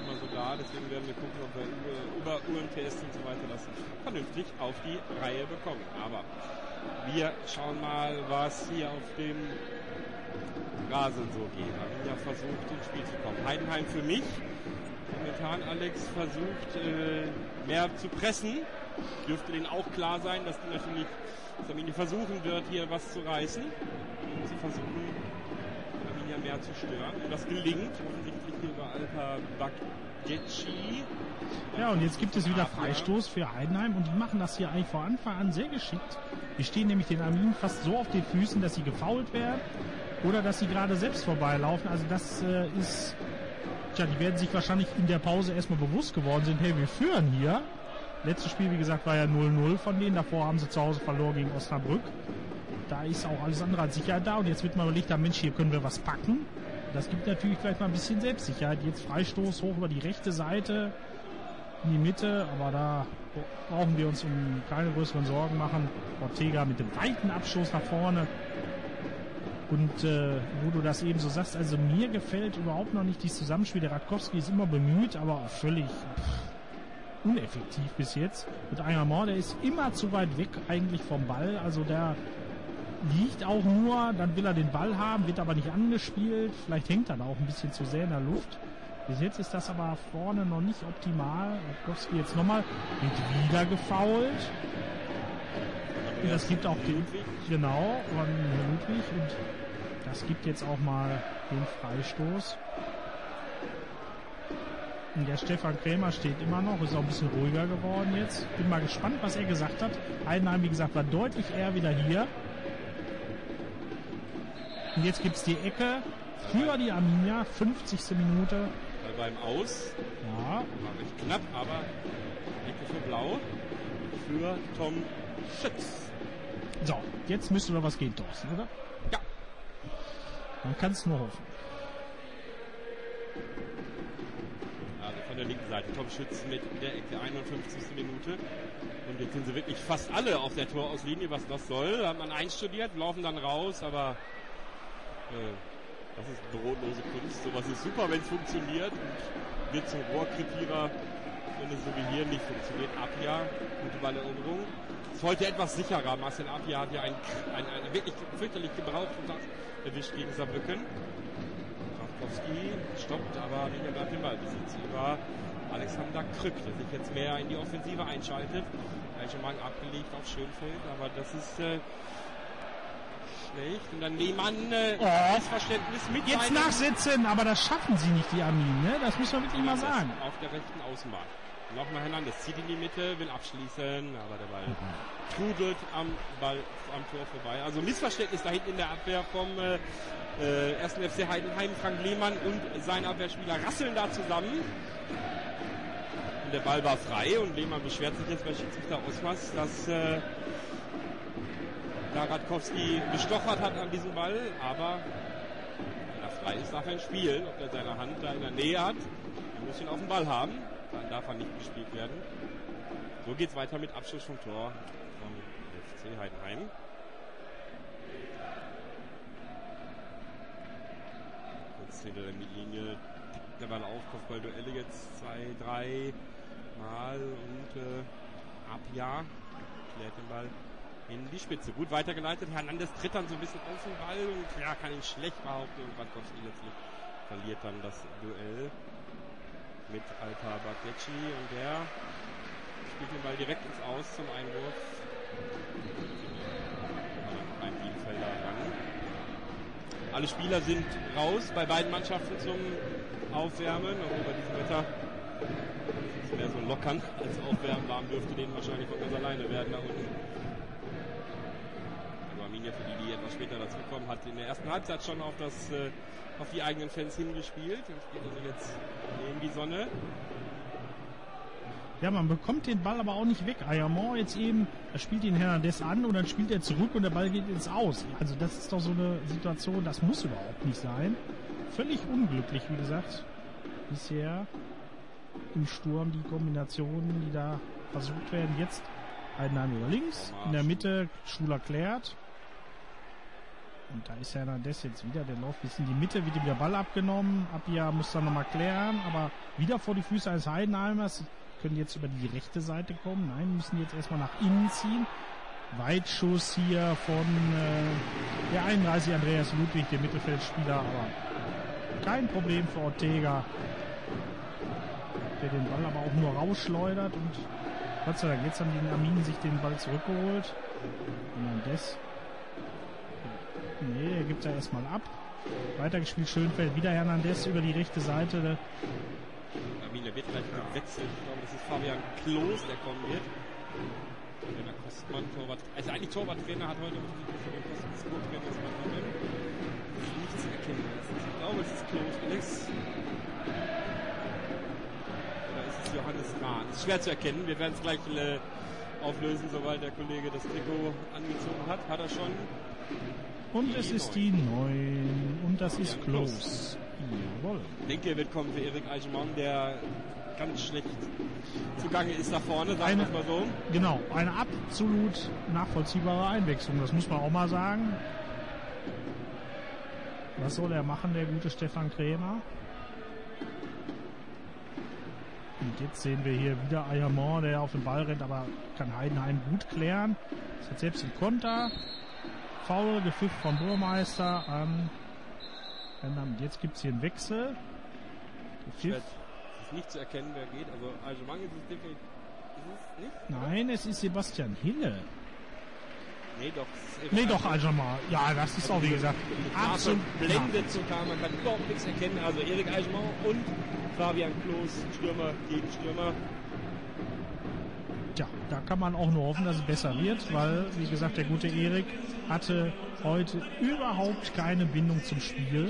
immer so da. Deswegen werden wir gucken, ob wir über UMTS und so weiter das vernünftig auf die Reihe bekommen. Aber wir schauen mal, was hier auf dem Rasen so geht. Arminia versucht, ins Spiel zu kommen. Heidenheim für mich. Momentan Alex versucht, mehr zu pressen. Dürfte denen auch klar sein, dass die natürlich Arminia versuchen wird, hier was zu reißen. Und sie versuchen, Arminia mehr zu stören. Und das gelingt offensichtlich hier über Alpa Bageci. Ja, und jetzt gibt es wieder Freistoß für Heidenheim und die machen das hier eigentlich vor Anfang an sehr geschickt. Die stehen nämlich den Arminen fast so auf den Füßen, dass sie gefoult werden oder dass sie gerade selbst vorbeilaufen. Also das ist, tja, die werden sich wahrscheinlich in der Pause erstmal bewusst geworden sind, hey, wir führen hier. Letztes Spiel, wie gesagt, war ja 0-0 von denen. Davor haben sie zu Hause verloren gegen Osnabrück. Da ist auch alles andere als Sicherheit da. Und jetzt wird mal überlegt, Mensch, hier können wir was packen. Das gibt natürlich vielleicht mal ein bisschen Selbstsicherheit. Jetzt Freistoß hoch über die rechte Seite in die Mitte. Aber da brauchen wir uns um keine größeren Sorgen machen. Ortega mit dem weiten Abstoß nach vorne. Und wo du das eben so sagst, also mir gefällt überhaupt noch nicht dieses Zusammenspiel. Der Radkowski ist immer bemüht, aber auch völlig uneffektiv bis jetzt. Mit Ayamor, der ist immer zu weit weg eigentlich vom Ball. Also der liegt auch nur, dann will er den Ball haben, wird aber nicht angespielt. Vielleicht hängt er da auch ein bisschen zu sehr in der Luft. Bis jetzt ist das aber vorne noch nicht optimal. Radkowski jetzt nochmal, wird wieder gefoult. Und das gibt auch den, genau, von Ludwig. Und das gibt jetzt auch mal den Freistoß. Und der Stefan Krämer steht immer noch, ist auch ein bisschen ruhiger geworden jetzt. Bin mal gespannt, was er gesagt hat. Heidenheim, wie gesagt, war deutlich eher wieder hier. Und jetzt gibt es die Ecke für die Arminia, 50. Minute. Beim Aus. Ja. War recht knapp, aber Ecke für Blau. Für Tom Schütz. So, jetzt müsste doch was gehen, Thorsten, oder? Ja. Man kann es nur hoffen. Also von der linken Seite. Tom Schütz mit der Ecke, 51. Minute. Und jetzt sind sie wirklich fast alle auf der Torauslinie, was das soll. Da hat man einstudiert, laufen dann raus, aber das ist brotlose Kunst. Sowas ist super, wenn es funktioniert und wird zum Rohrkrepierer, wenn es so wie hier nicht funktioniert. Apia, gute Balleroberung. Ist heute etwas sicherer. Marcel Apia hat ja einen wirklich fürchterlich gebrauchten Tag erwischt gegen Saarbrücken. Radkowski stoppt, aber Arminia bleibt im Ballbesitz über Alexander Krück, der sich jetzt mehr in die Offensive einschaltet. Eichemann abgelegt auf Schönfeld, aber das ist schlecht. Und dann Lehmann Missverständnis mit jetzt nachsitzen, aber das schaffen sie nicht, die Arminen, ne? Das muss man wirklich mal sagen. Auf der rechten Außenbahn. Nochmal Hernandez zieht in die Mitte, will abschließen, aber der Ball trudelt am Tor vorbei. Also Missverständnis da hinten in der Abwehr vom 1. FC Heidenheim. Frank Lehmann und sein Abwehrspieler rasseln da zusammen. Und der Ball war frei und Lehmann beschwert sich jetzt bei Schiedsrichter Osmas, dass da Radkowski gestochert hat an diesem Ball, aber wenn er frei ist, darf er ihn spielen. Ob er seine Hand da in der Nähe hat, er muss ihn auf dem Ball haben, dann darf er nicht gespielt werden. So geht es weiter mit Abschluss vom Tor vom FC Heidenheim. Kurz hinter der Mittellinie der Ball auf, Kopfballduelle jetzt 2, 3 Mal und Apia klärt den Ball in die Spitze. Gut weitergeleitet. Hernandez tritt dann so ein bisschen auf den Ball und ja, kann ihn schlecht behaupten und Radkowski letztlich verliert dann das Duell mit Alpa Bageci und der spielt den Ball direkt ins Aus zum Einwurf. Ein Bielefelder ran. Alle Spieler sind raus bei beiden Mannschaften zum Aufwärmen, obwohl bei diesem Wetter ist mehr so lockern als aufwärmen. Warm dürfte denen wahrscheinlich von ganz alleine werden da unten. Arminia, für die etwas später dazukommen, hat in der ersten Halbzeit schon auf die eigenen Fans hingespielt. Das geht also jetzt in die Sonne. Ja, man bekommt den Ball aber auch nicht weg. Ayamor jetzt eben, er spielt den Hernandez an und dann spielt er zurück und der Ball geht ins Aus. Also das ist doch so eine Situation, das muss überhaupt nicht sein. Völlig unglücklich, wie gesagt, bisher im Sturm die Kombinationen, die da versucht werden. Jetzt Heidenheim über links, in der Mitte Schuler klärt. Und da ist Hernandez jetzt wieder, der läuft bis in die Mitte, wird ihm der Ball abgenommen. Abia muss dann nochmal klären, aber wieder vor die Füße eines Heidenheimers. Können jetzt über die rechte Seite kommen. Nein, müssen jetzt erstmal nach innen ziehen. Weitschuss hier von der 31 Andreas Ludwig, dem Mittelfeldspieler, aber kein Problem für Ortega, der den Ball aber auch nur rausschleudert und Gott sei Dank, jetzt haben die Arminen sich den Ball zurückgeholt. Hernandez. Nee, er gibt da erstmal ab. Weitergespielt Schönfeld, wieder Hernandez über die rechte Seite. Arminia wird gleich gewechselt. Ich glaube, das ist Fabian Klos, der kommen wird. Trainer Kostmann, Torwart. Also eigentlich Torwarttrainer hat heute für den Posten des Co-Trainers übernommen. Das ist nicht zu erkennen. Ich glaube, es ist Klos. Alex. Oder ist es Johannes Rahn? Das ist schwer zu erkennen. Wir werden es gleich auflösen, sobald der Kollege das Trikot angezogen hat. Hat er schon. Und es ist die 9. Und das ist Klos. Jawohl. Ich denke, er wird kommen für Erik Eichmann, der ganz schlecht zugange ist da vorne, sagen wir es mal so. Genau, eine absolut nachvollziehbare Einwechslung, das muss man auch mal sagen. Was soll er machen, der gute Stefan Krämer? Und jetzt sehen wir hier wieder Ayamon, der auf den Ball rennt, aber kann Heidenheim gut klären. Das hat selbst im Konter. Foul, Gepfiff von Burmeister an. Jetzt gibt es hier einen Wechsel. Gepfiff. Es ist nicht zu erkennen, wer geht. Also Aljamang ist es definitiv. Ist es nicht? Nein, es ist Sebastian Hille. Nee, doch. Nee, doch, Aljamang. Ja, das ist auch, wie gesagt, absolut blendet sogar. Man kann überhaupt nichts erkennen. Also Erik Aljamang und Fabian Klos, Stürmer gegen Stürmer. Tja, da kann man auch nur hoffen, dass es besser wird, weil, wie gesagt, der gute Erik hatte heute überhaupt keine Bindung zum Spiel.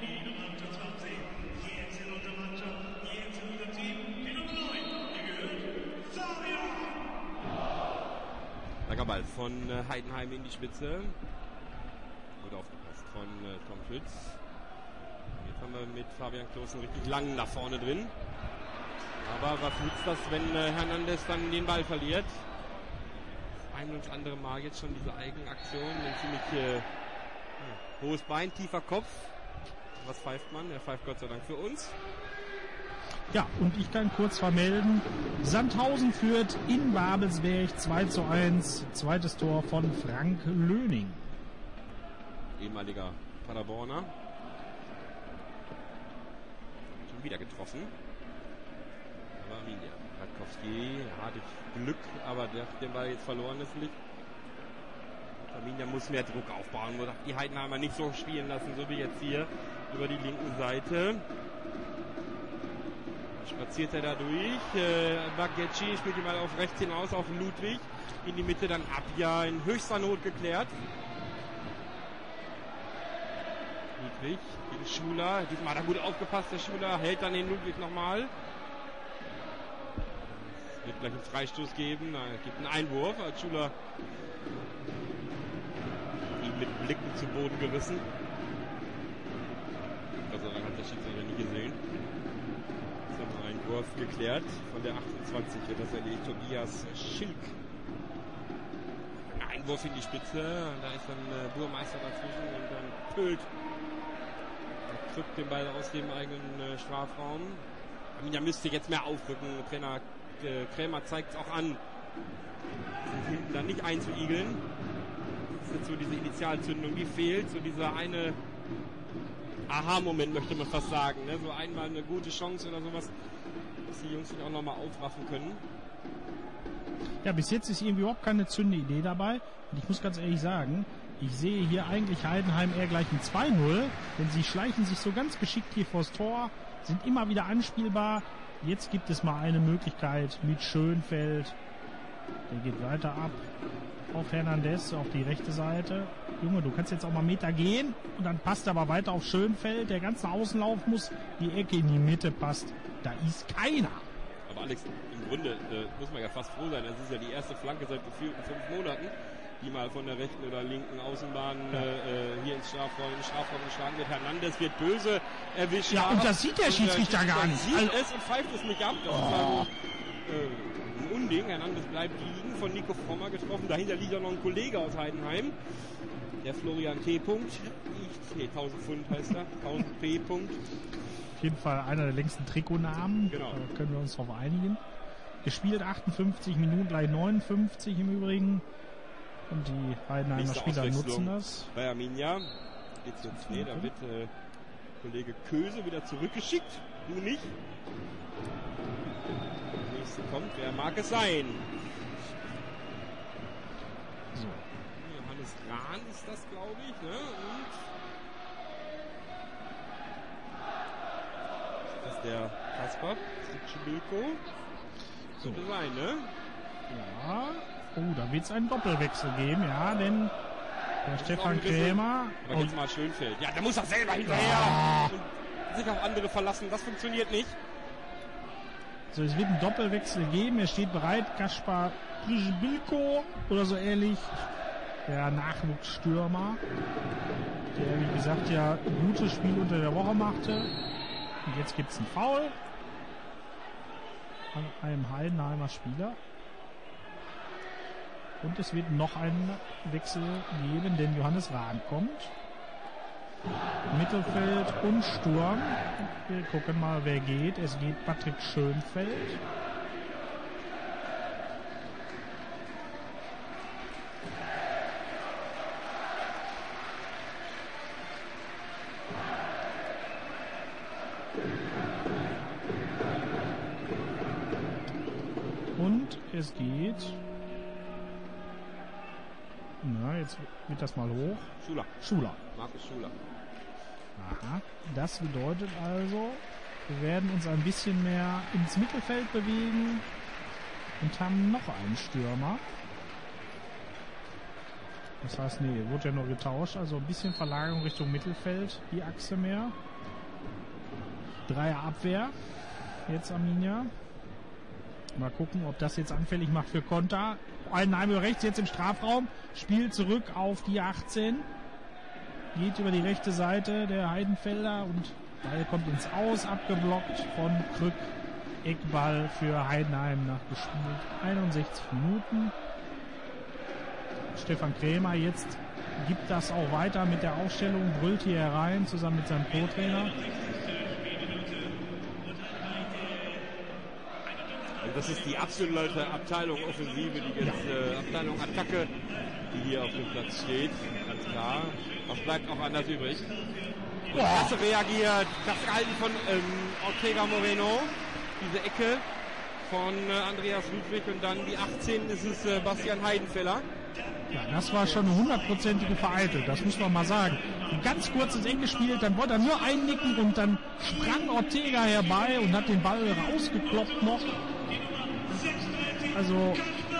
Langer Ball von Heidenheim in die Spitze. Gut aufgepasst von Tom Schütz. Jetzt haben wir mit Fabian Klos einen richtig langen nach vorne drin. Aber was nützt das, wenn Hernandez dann den Ball verliert? Das ein und andere Mal jetzt schon diese Eigenaktion. Ein ziemlich hohes Bein, tiefer Kopf. Was pfeift man? Er pfeift Gott sei Dank für uns. Ja, und ich kann kurz vermelden, Sandhausen führt in Babelsberg 2:1. Zweites Tor von Frank Löning. Ehemaliger Paderborner. Schon wieder getroffen. Aber Arminia. Radkowski hatte Glück, aber der den Ball jetzt verloren ist nicht. Arminia muss mehr Druck aufbauen, muss die Heidenheimer nicht so spielen lassen, so wie jetzt hier über die linken Seite. Spaziert er da durch. Bagetschi spielt ihn mal auf rechts hinaus auf Ludwig. In die Mitte dann Abja in höchster Not geklärt. Ludwig gegen Schuler. Diesmal hat er gut aufgepasst, der Schuler hält dann den Ludwig nochmal. Es wird gleich einen Freistoß geben. Es gibt einen Einwurf. Als Schuler ihn mit Blicken zu Boden gerissen. Also dann hat der Schiedsrichter nicht gesehen. Einwurf geklärt. Von der 28 wird das erledigt. Tobias Schilk. Ein Einwurf in die Spitze. Da ist dann Burmeister dazwischen und dann Pölt. Er drückt den Ball aus dem eigenen Strafraum. Arminia müsste jetzt mehr aufrücken. Trainer Krämer zeigt es auch an. Hinten dann nicht einzuigeln. Das ist jetzt so diese Initialzündung, die fehlt. So dieser eine Aha-Moment, möchte man fast sagen. Ne? So einmal eine gute Chance oder sowas, dass die Jungs sich auch nochmal aufraffen können. Ja, bis jetzt ist irgendwie überhaupt keine zündende Idee dabei. Und ich muss ganz ehrlich sagen, ich sehe hier eigentlich Heidenheim eher gleich ein 2:0, denn sie schleichen sich so ganz geschickt hier vors Tor, sind immer wieder anspielbar. Jetzt gibt es mal eine Möglichkeit mit Schönfeld. Der geht weiter ab auf Hernandez, auf die rechte Seite. Junge, du kannst jetzt auch mal Meter gehen und dann passt aber weiter auf Schönfeld. Der ganze Außenlauf muss, die Ecke in die Mitte passt. Da ist keiner. Aber Alex, im Grunde muss man ja fast froh sein. Das ist ja die erste Flanke seit gefühlten 5 Monaten, die mal von der rechten oder linken Außenbahn hier ins Strafraum geschlagen wird. Hernandez wird böse erwischt. Ja, und das sieht der Schiedsrichter gar nicht. Sieht es und pfeift es nicht ab. Das ist also ein Unding. Hernandez bleibt liegen, von Nico Frommer getroffen. Dahinter liegt auch noch ein Kollege aus Heidenheim. Der Florian T. Punkt. 1000 Pfund heißt er. 1000 P. Punkt. Auf jeden Fall einer der längsten Trikotnamen. Genau. Da können wir uns darauf einigen. Gespielt 58 Minuten, gleich 59 im Übrigen. Und die Heidenheimer Spieler nutzen das. Bei Arminia geht's jetzt da wird Kollege Köse wieder zurückgeschickt. Du nicht. Der nächste kommt. Wer mag es sein? So. Johannes Rahn ist das, glaube ich. Ne? Und ist das der Kasper? Sitschbilko? Sollte sein, ne? Ja. Oh, da wird es einen Doppelwechsel geben, ja, denn der Stefan Krämer. Aber jetzt mal Schönfeld. Ja, der muss doch selber hinterher und sich auf andere verlassen. Das funktioniert nicht. So, es wird einen Doppelwechsel geben. Er steht bereit. Kaspar Bilko oder so ähnlich. Der Nachwuchsstürmer, der, wie gesagt, ja ein gutes Spiel unter der Woche machte. Und jetzt gibt es einen Foul an einem Heidenheimer Spieler. Und es wird noch einen Wechsel geben, denn Johannes Rahn kommt. Mittelfeld und Sturm. Wir gucken mal, wer geht. Es geht Patrick Schönfeld. Und es geht... Na, jetzt wird das mal hoch. Schuler. Markus Schuler. Aha. Das bedeutet also, wir werden uns ein bisschen mehr ins Mittelfeld bewegen und haben noch einen Stürmer. Das heißt, nee, wurde ja nur getauscht, also ein bisschen Verlagerung Richtung Mittelfeld, die Achse mehr. Dreier Abwehr, jetzt Arminia. Mal gucken, ob das jetzt anfällig macht für Konter. Heidenheim rechts, jetzt im Strafraum. Spiel zurück auf die 18. Geht über die rechte Seite der Heidenfelder und Ball kommt ins Aus, abgeblockt von Krück. Eckball für Heidenheim nachgespielt. 61 Minuten. Stefan Krämer jetzt gibt das auch weiter mit der Aufstellung, brüllt hier herein, zusammen mit seinem Co-Trainer. Das ist die absolute Abteilung Offensive, die jetzt Abteilung Attacke, die hier auf dem Platz steht. Ganz klar. Was bleibt auch anders übrig? Klasse reagiert. Das gehalten von Ortega Moreno. Diese Ecke von Andreas Ludwig und dann die 18 ist es Bastian Heidenfeller. Ja, das war schon eine 100%ige Vereitelung, das muss man mal sagen. Ganz kurz ins Eng gespielt, dann wollte er nur einnicken und dann sprang Ortega herbei und hat den Ball rausgekloppt noch. Also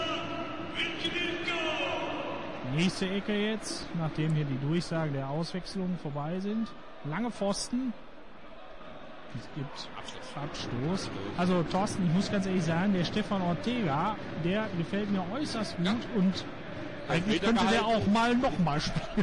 nächste Ecke jetzt, nachdem hier die Durchsagen der Auswechslung vorbei sind. Lange Pfosten. Es gibt Abstoß. Also Thorsten, ich muss ganz ehrlich sagen, der Stefan Ortega, der gefällt mir äußerst gut und eigentlich könnte der auch nochmal spielen.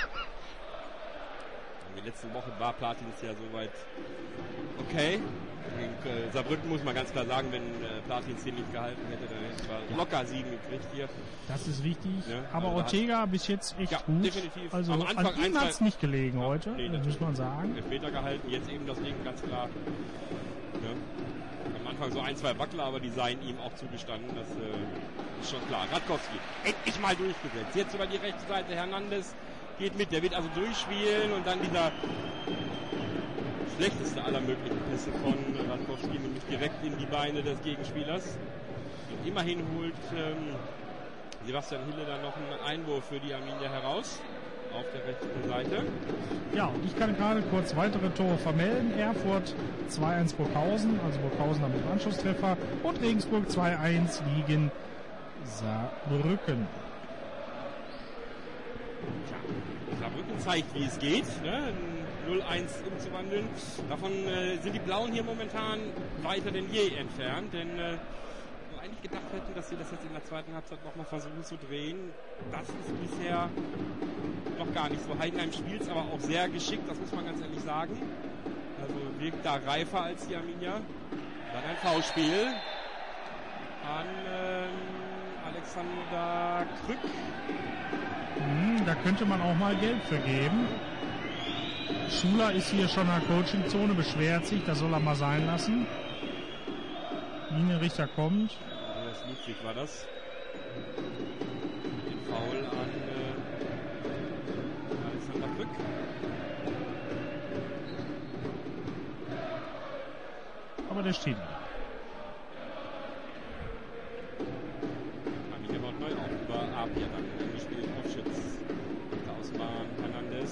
In den letzten Wochen war Platins ja soweit okay. Gegen Saarbrücken muss man ganz klar sagen, wenn Platins den nicht gehalten hätte, dann hätte er locker Siegen gekriegt hier. Das ist wichtig. Ja, aber Ortega bis jetzt echt gut. Definitiv. Also am Anfang an ihm hat es nicht gelegen heute, nee, das muss man sagen. Elfmeter gehalten, jetzt eben das Ding ganz klar. Ja. Am Anfang so ein, zwei Wackler, aber die seien ihm auch zugestanden. Das ist schon klar. Radkowski, endlich mal durchgesetzt. Jetzt über die rechte Seite, Hernandez geht mit. Der wird also durchspielen und dann dieser schlechteste aller möglichen Pässe von Radkowski, nämlich direkt in die Beine des Gegenspielers. Und immerhin holt Sebastian Hille dann noch einen Einwurf für die Arminia heraus. Auf der rechten Seite. Ja, und ich kann gerade kurz weitere Tore vermelden. Erfurt 2-1 Burghausen, also Burghausen mit dem Anschlusstreffer. Und Regensburg 2-1 gegen Saarbrücken. Ja, Saarbrücken zeigt, wie es geht, ne? 0-1 umzuwandeln. Davon sind die Blauen hier momentan weiter denn je entfernt, denn wir eigentlich gedacht hätten, dass sie das jetzt in der zweiten Halbzeit nochmal versuchen zu drehen. Das ist bisher noch gar nicht so. Heidenheim spielt es aber auch sehr geschickt, das muss man ganz ehrlich sagen. Also wirkt da reifer als die Arminia. Dann ein Foulspiel an Alexander Krück. Da könnte man auch mal Geld für geben. Schuler ist hier schon in der Coachingzone, beschwert sich, das soll er mal sein lassen. Linienrichter kommt. Andreas Ludwig war das. Den Foul an Alexander Krück. Aber der steht da. Arminia baut neu auf über Apia dann gespielt auf Schütz. Der Außenbahn Hernandez.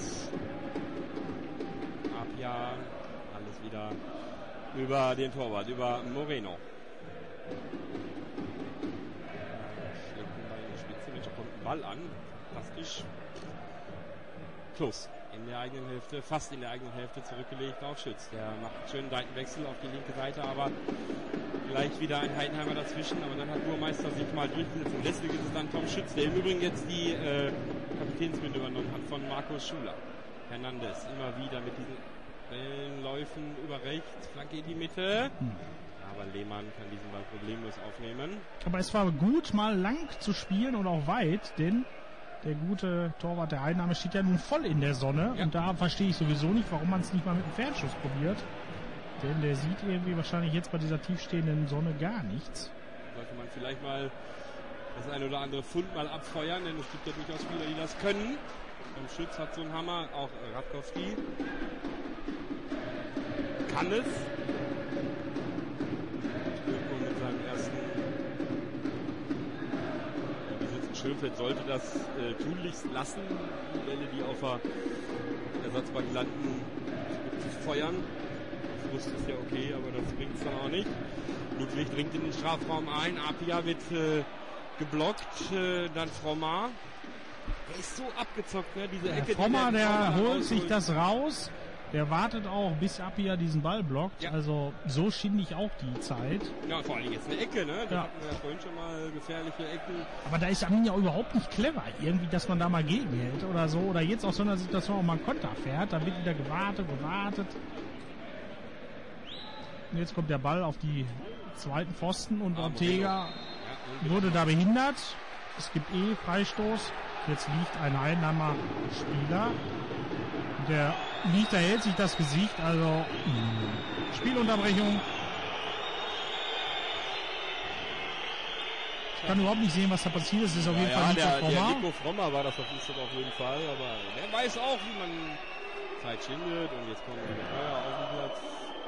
Apia, alles wieder über den Torwart, über Moreno. Schlägt den Ball in die Spitze, Mensch, da kommt ein Ball an. Fantastisch. Klos in der eigenen Hälfte, fast in der eigenen Hälfte zurückgelegt auf Schütz. Der macht einen schönen Seitenwechsel auf die linke Seite, aber gleich wieder ein Heidenheimer dazwischen. Aber dann hat Burmeister sich mal durchgesetzt und deswegen ist es dann Tom Schütz, der im Übrigen jetzt die Kapitänsbinde übernommen hat von Markus Schuler. Hernandez immer wieder mit diesen Läufen über rechts, Flanke in die Mitte. Aber Lehmann kann diesen Ball problemlos aufnehmen. Aber es war gut, mal lang zu spielen und auch weit, denn der gute Torwart der Heidenheimer steht ja nun voll in der Sonne. Ja. Und da verstehe ich sowieso nicht, warum man es nicht mal mit einem Fernschuss probiert. Denn der sieht irgendwie wahrscheinlich jetzt bei dieser tiefstehenden Sonne gar nichts. Sollte man vielleicht mal das ein oder andere Pfund mal abfeuern, denn es gibt ja durchaus Spieler, die das können. Tom Schütz hat so einen Hammer, auch Radkowski kann es. Stürko mit seinem ersten Besitz in Schönfeld sollte das tunlichst lassen, die Bälle, die auf der Ersatzbank landen, zu feuern. Das wusste es ja okay, aber das bringt es dann auch nicht. Ludwig dringt in den Strafraum ein, Apia wird geblockt, dann Frommar. Der ist so abgezockt, ne? Diese Ecke. Frommar, der holt sich das raus. Der wartet auch, bis Apia diesen Ball blockt. Ja. Also so schindig auch die Zeit. Ja, vor allem jetzt eine Ecke, ne? Da hatten wir ja vorhin schon mal gefährliche Ecken. Aber da ist Arminia überhaupt nicht clever. Irgendwie, dass man da mal gegenhält oder so. Oder jetzt aus so einer Situation auch mal einen Konter fährt. Da wird wieder gewartet. Und jetzt kommt der Ball auf die zweiten Pfosten und Ortega wurde da behindert. Es gibt Freistoß. Jetzt liegt ein Heidenheimer Spieler. Der liegt, da hält sich das Gesicht, also Spielunterbrechung. Ich kann überhaupt nicht sehen, was da passiert ist. Es ist auf jeden Fall Nico Frommer. Der Nico Frommer war das auf jeden Fall, aber der weiß auch, wie man Zeit schindet und jetzt kommt der Feuer auf den Platz.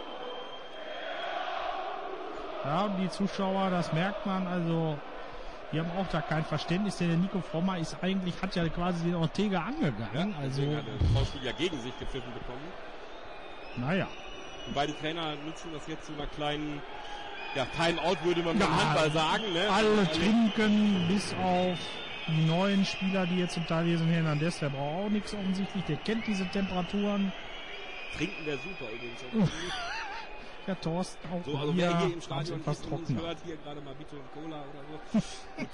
Ja, und die Zuschauer, das merkt man, also die haben auch da kein Verständnis, denn der Nico Frommer hat ja quasi den Ortega angegangen. Ja, also hat der Faustspiel ja gegen sich gepfiffen bekommen. Naja. Und beide Trainer nutzen das jetzt zu einer kleinen Timeout, würde man beim Handball sagen. Ne? Alle trinken, bis auf die neuen Spieler, die jetzt zum Teil hier sind. Hernandez, der braucht auch nichts offensichtlich, der kennt diese Temperaturen. Trinken wäre super übrigens. Ja, Thorsten auch so, also wer hier im Stadion fast trocken hört, hier gerade mal bitte Cola oder so. Gut.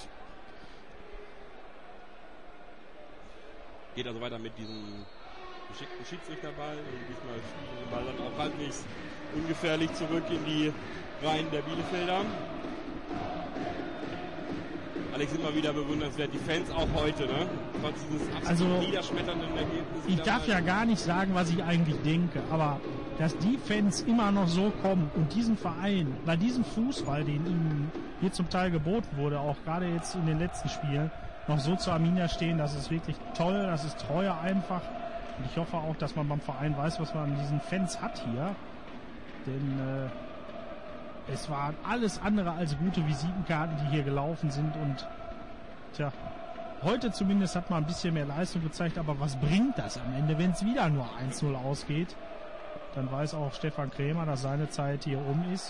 Geht also weiter mit diesem geschickten Schiedsrichterball und diesmal spielt den Ball dann auch halbwegs ungefährlich zurück in die Reihen der Bielefelder. Alex, immer wieder bewundernswert, die Fans auch heute, ne? Trotz dieses absolut niederschmetternden Ergebnisses. Ich darf ja gar nicht sagen, was ich eigentlich denke, aber dass die Fans immer noch so kommen und diesen Verein, bei diesem Fußball, den ihnen hier zum Teil geboten wurde, auch gerade jetzt in den letzten Spielen, noch so zu Arminia stehen, das ist wirklich toll, das ist treuer einfach. Und ich hoffe auch, dass man beim Verein weiß, was man an diesen Fans hat hier. Denn es waren alles andere als gute Visitenkarten, die hier gelaufen sind. Und heute zumindest hat man ein bisschen mehr Leistung gezeigt. Aber was bringt das am Ende, wenn es wieder nur 1-0 ausgeht? Dann weiß auch Stefan Krämer, dass seine Zeit hier ist.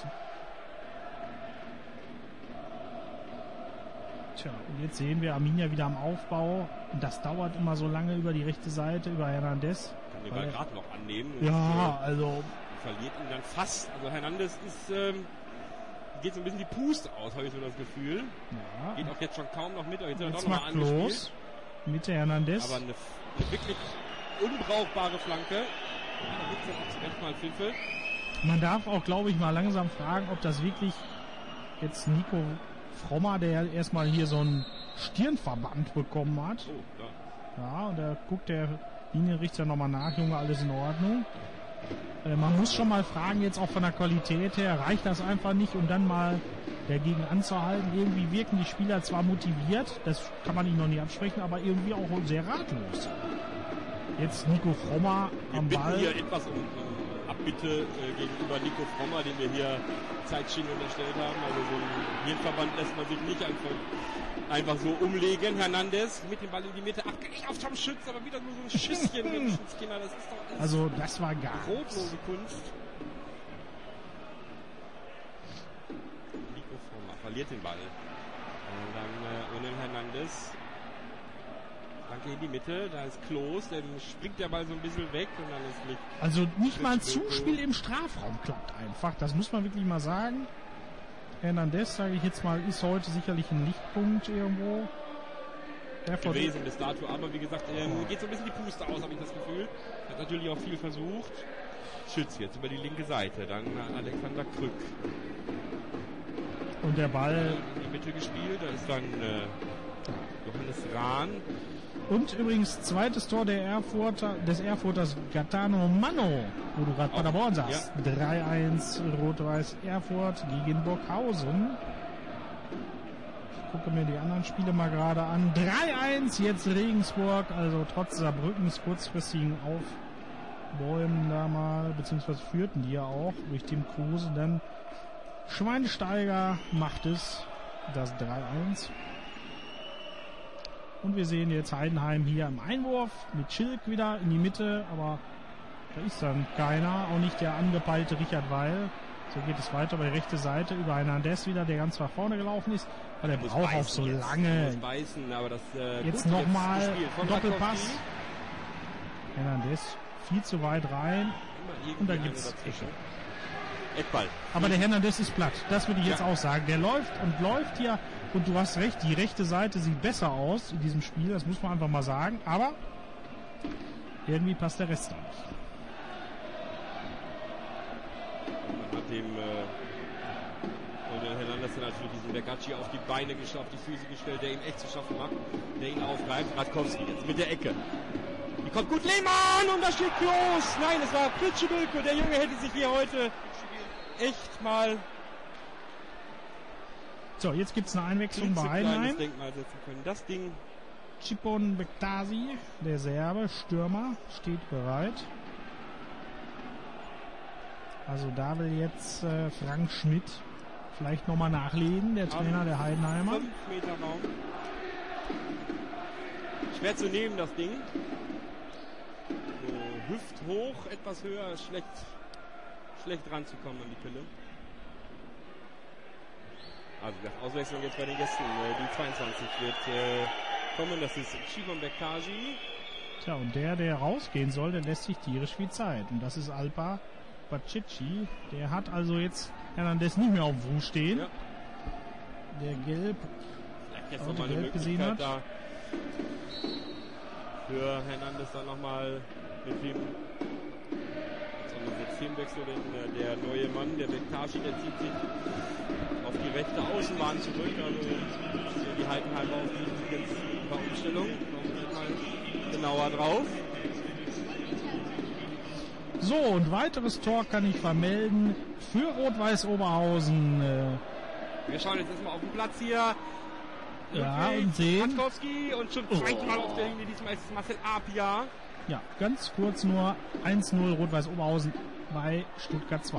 Und jetzt sehen wir Arminia wieder am Aufbau. Und das dauert immer so lange über die rechte Seite, über Hernandez. Kann den Ball gerade noch annehmen. Ja, also verliert ihn dann fast. Also Hernandez ist, geht so ein bisschen die Puste aus, habe ich so das Gefühl. Ja. Geht auch jetzt schon kaum noch mit. Jetzt macht los. Mitte Hernandez. Aber eine wirklich unbrauchbare Flanke. Da gibt es jetzt erstmal Pfiffe. Man darf auch, glaube ich, mal langsam fragen, ob das wirklich jetzt Nico Frommer, der erstmal hier so einen Stirnverband bekommen hat. Oh, ja. Ja, und da guckt der Linienrichter nochmal nach, Junge, alles in Ordnung. Man muss schon mal fragen, jetzt auch von der Qualität her, reicht das einfach nicht, um dann mal dagegen anzuhalten? Irgendwie wirken die Spieler zwar motiviert, das kann man ihnen noch nie absprechen, aber irgendwie auch sehr ratlos. Jetzt Nico Frommer am Wir Ball. bitten hier etwas um Abbitte gegenüber Nico Frommer, den wir hier Zeitschienen unterstellt haben. Also so ein Hirnverband lässt man sich nicht einfach so umlegen. Hernandez mit dem Ball in die Mitte. Ach, nicht auf Tom Schütz, aber wieder nur so ein Schüsschen mit dem Schützkinder. Das ist doch Also das war gar brotlose Kunst. Nico Frommer verliert den Ball. Und dann Onel Hernandez. Danke in die Mitte, da ist Klos, dann springt der Ball so ein bisschen weg und dann ist nicht. Also nicht mal ein Zuspiel im Strafraum klappt einfach, das muss man wirklich mal sagen. Hernandez, sage ich jetzt mal, ist heute sicherlich ein Lichtpunkt irgendwo. Gewesen bis dato, aber wie gesagt, geht so ein bisschen die Puste aus, habe ich das Gefühl. Hat natürlich auch viel versucht. Schütz jetzt über die linke Seite, dann Alexander Krück. Und der Ball in die Mitte gespielt, da ist dann Johannes Rahn. Und übrigens zweites Tor des Erfurters Gaetano Manno, wo du gerade Paderborn sagst. Ja. 3-1 Rot-Weiß Erfurt gegen Burghausen. Ich gucke mir die anderen Spiele mal gerade an. 3-1 jetzt Regensburg, also trotz Saarbrückens kurzfristigen Aufbäumen da mal, beziehungsweise führten die ja auch durch Tim Kruse. Dann Schweinsteiger macht es, das 3-1. Und wir sehen jetzt Heidenheim hier im Einwurf mit Schilk wieder in die Mitte, aber da ist dann keiner, auch nicht der angepeilte Richard Weil. So geht es weiter bei der rechten Seite über Hernandez wieder, der ganz nach vorne gelaufen ist, weil er braucht auch so lange. Beißen, aber das, jetzt nochmal Doppelpass. Hernandez viel zu weit rein und da gibt's Eckball. Aber der Hernandez ist platt, das würde ich jetzt auch sagen. Der läuft und läuft hier. Und du hast recht, die rechte Seite sieht besser aus in diesem Spiel, das muss man einfach mal sagen, aber irgendwie passt der Rest da nicht. Man hat dem Hernandez natürlich diesen Bergacci auf die Beine auf die Füße gestellt, der ihm echt zu schaffen macht, der ihn aufgreift. Radkowski jetzt mit der Ecke. Die kommt gut, Lehmann und da steht Klos. Nein, es war Plitschebülke, der Junge hätte sich hier heute echt mal... So, jetzt gibt es eine Einwechslung bei Heidenheim. Denkmal setzen können. Das Ding. Cipon Bektasi, der Serbe, Stürmer, steht bereit. Also da will jetzt Frank Schmidt vielleicht nochmal nachlegen, der Trainer der Heidenheimer. 5 Meter Raum. Schwer zu nehmen, das Ding. So, hüfthoch, etwas höher, schlecht ranzukommen an die Pille. Also die Auswechslung jetzt bei den Gästen. Die 22 wird kommen. Das ist Cipon Bektasi. Tja, und der rausgehen soll, der lässt sich tierisch viel Zeit. Und das ist Alpa Bacici. Der hat also jetzt Hernandez nicht mehr auf dem Fuß stehen. Ja. Der gelb, jetzt noch mal eine gesehen hat. Da für Hernandez dann nochmal mit dem Systemwechsel, denn der neue Mann, der Bektasi, der zieht sich auf die rechte Außenbahn zurück, also die Heidenheimer auf die jetzt bei Umstellung, mal genauer drauf. So, und weiteres Tor kann ich vermelden für Rot-Weiß Oberhausen. Wir schauen jetzt erstmal auf den Platz hier. Ja, und sehen. Radkowski und schon zweimal auf der Linie, diesmal ist es Marcel Apia. Ja, ganz kurz nur 1-0 Rot-Weiß Oberhausen bei Stuttgart 2. Ja,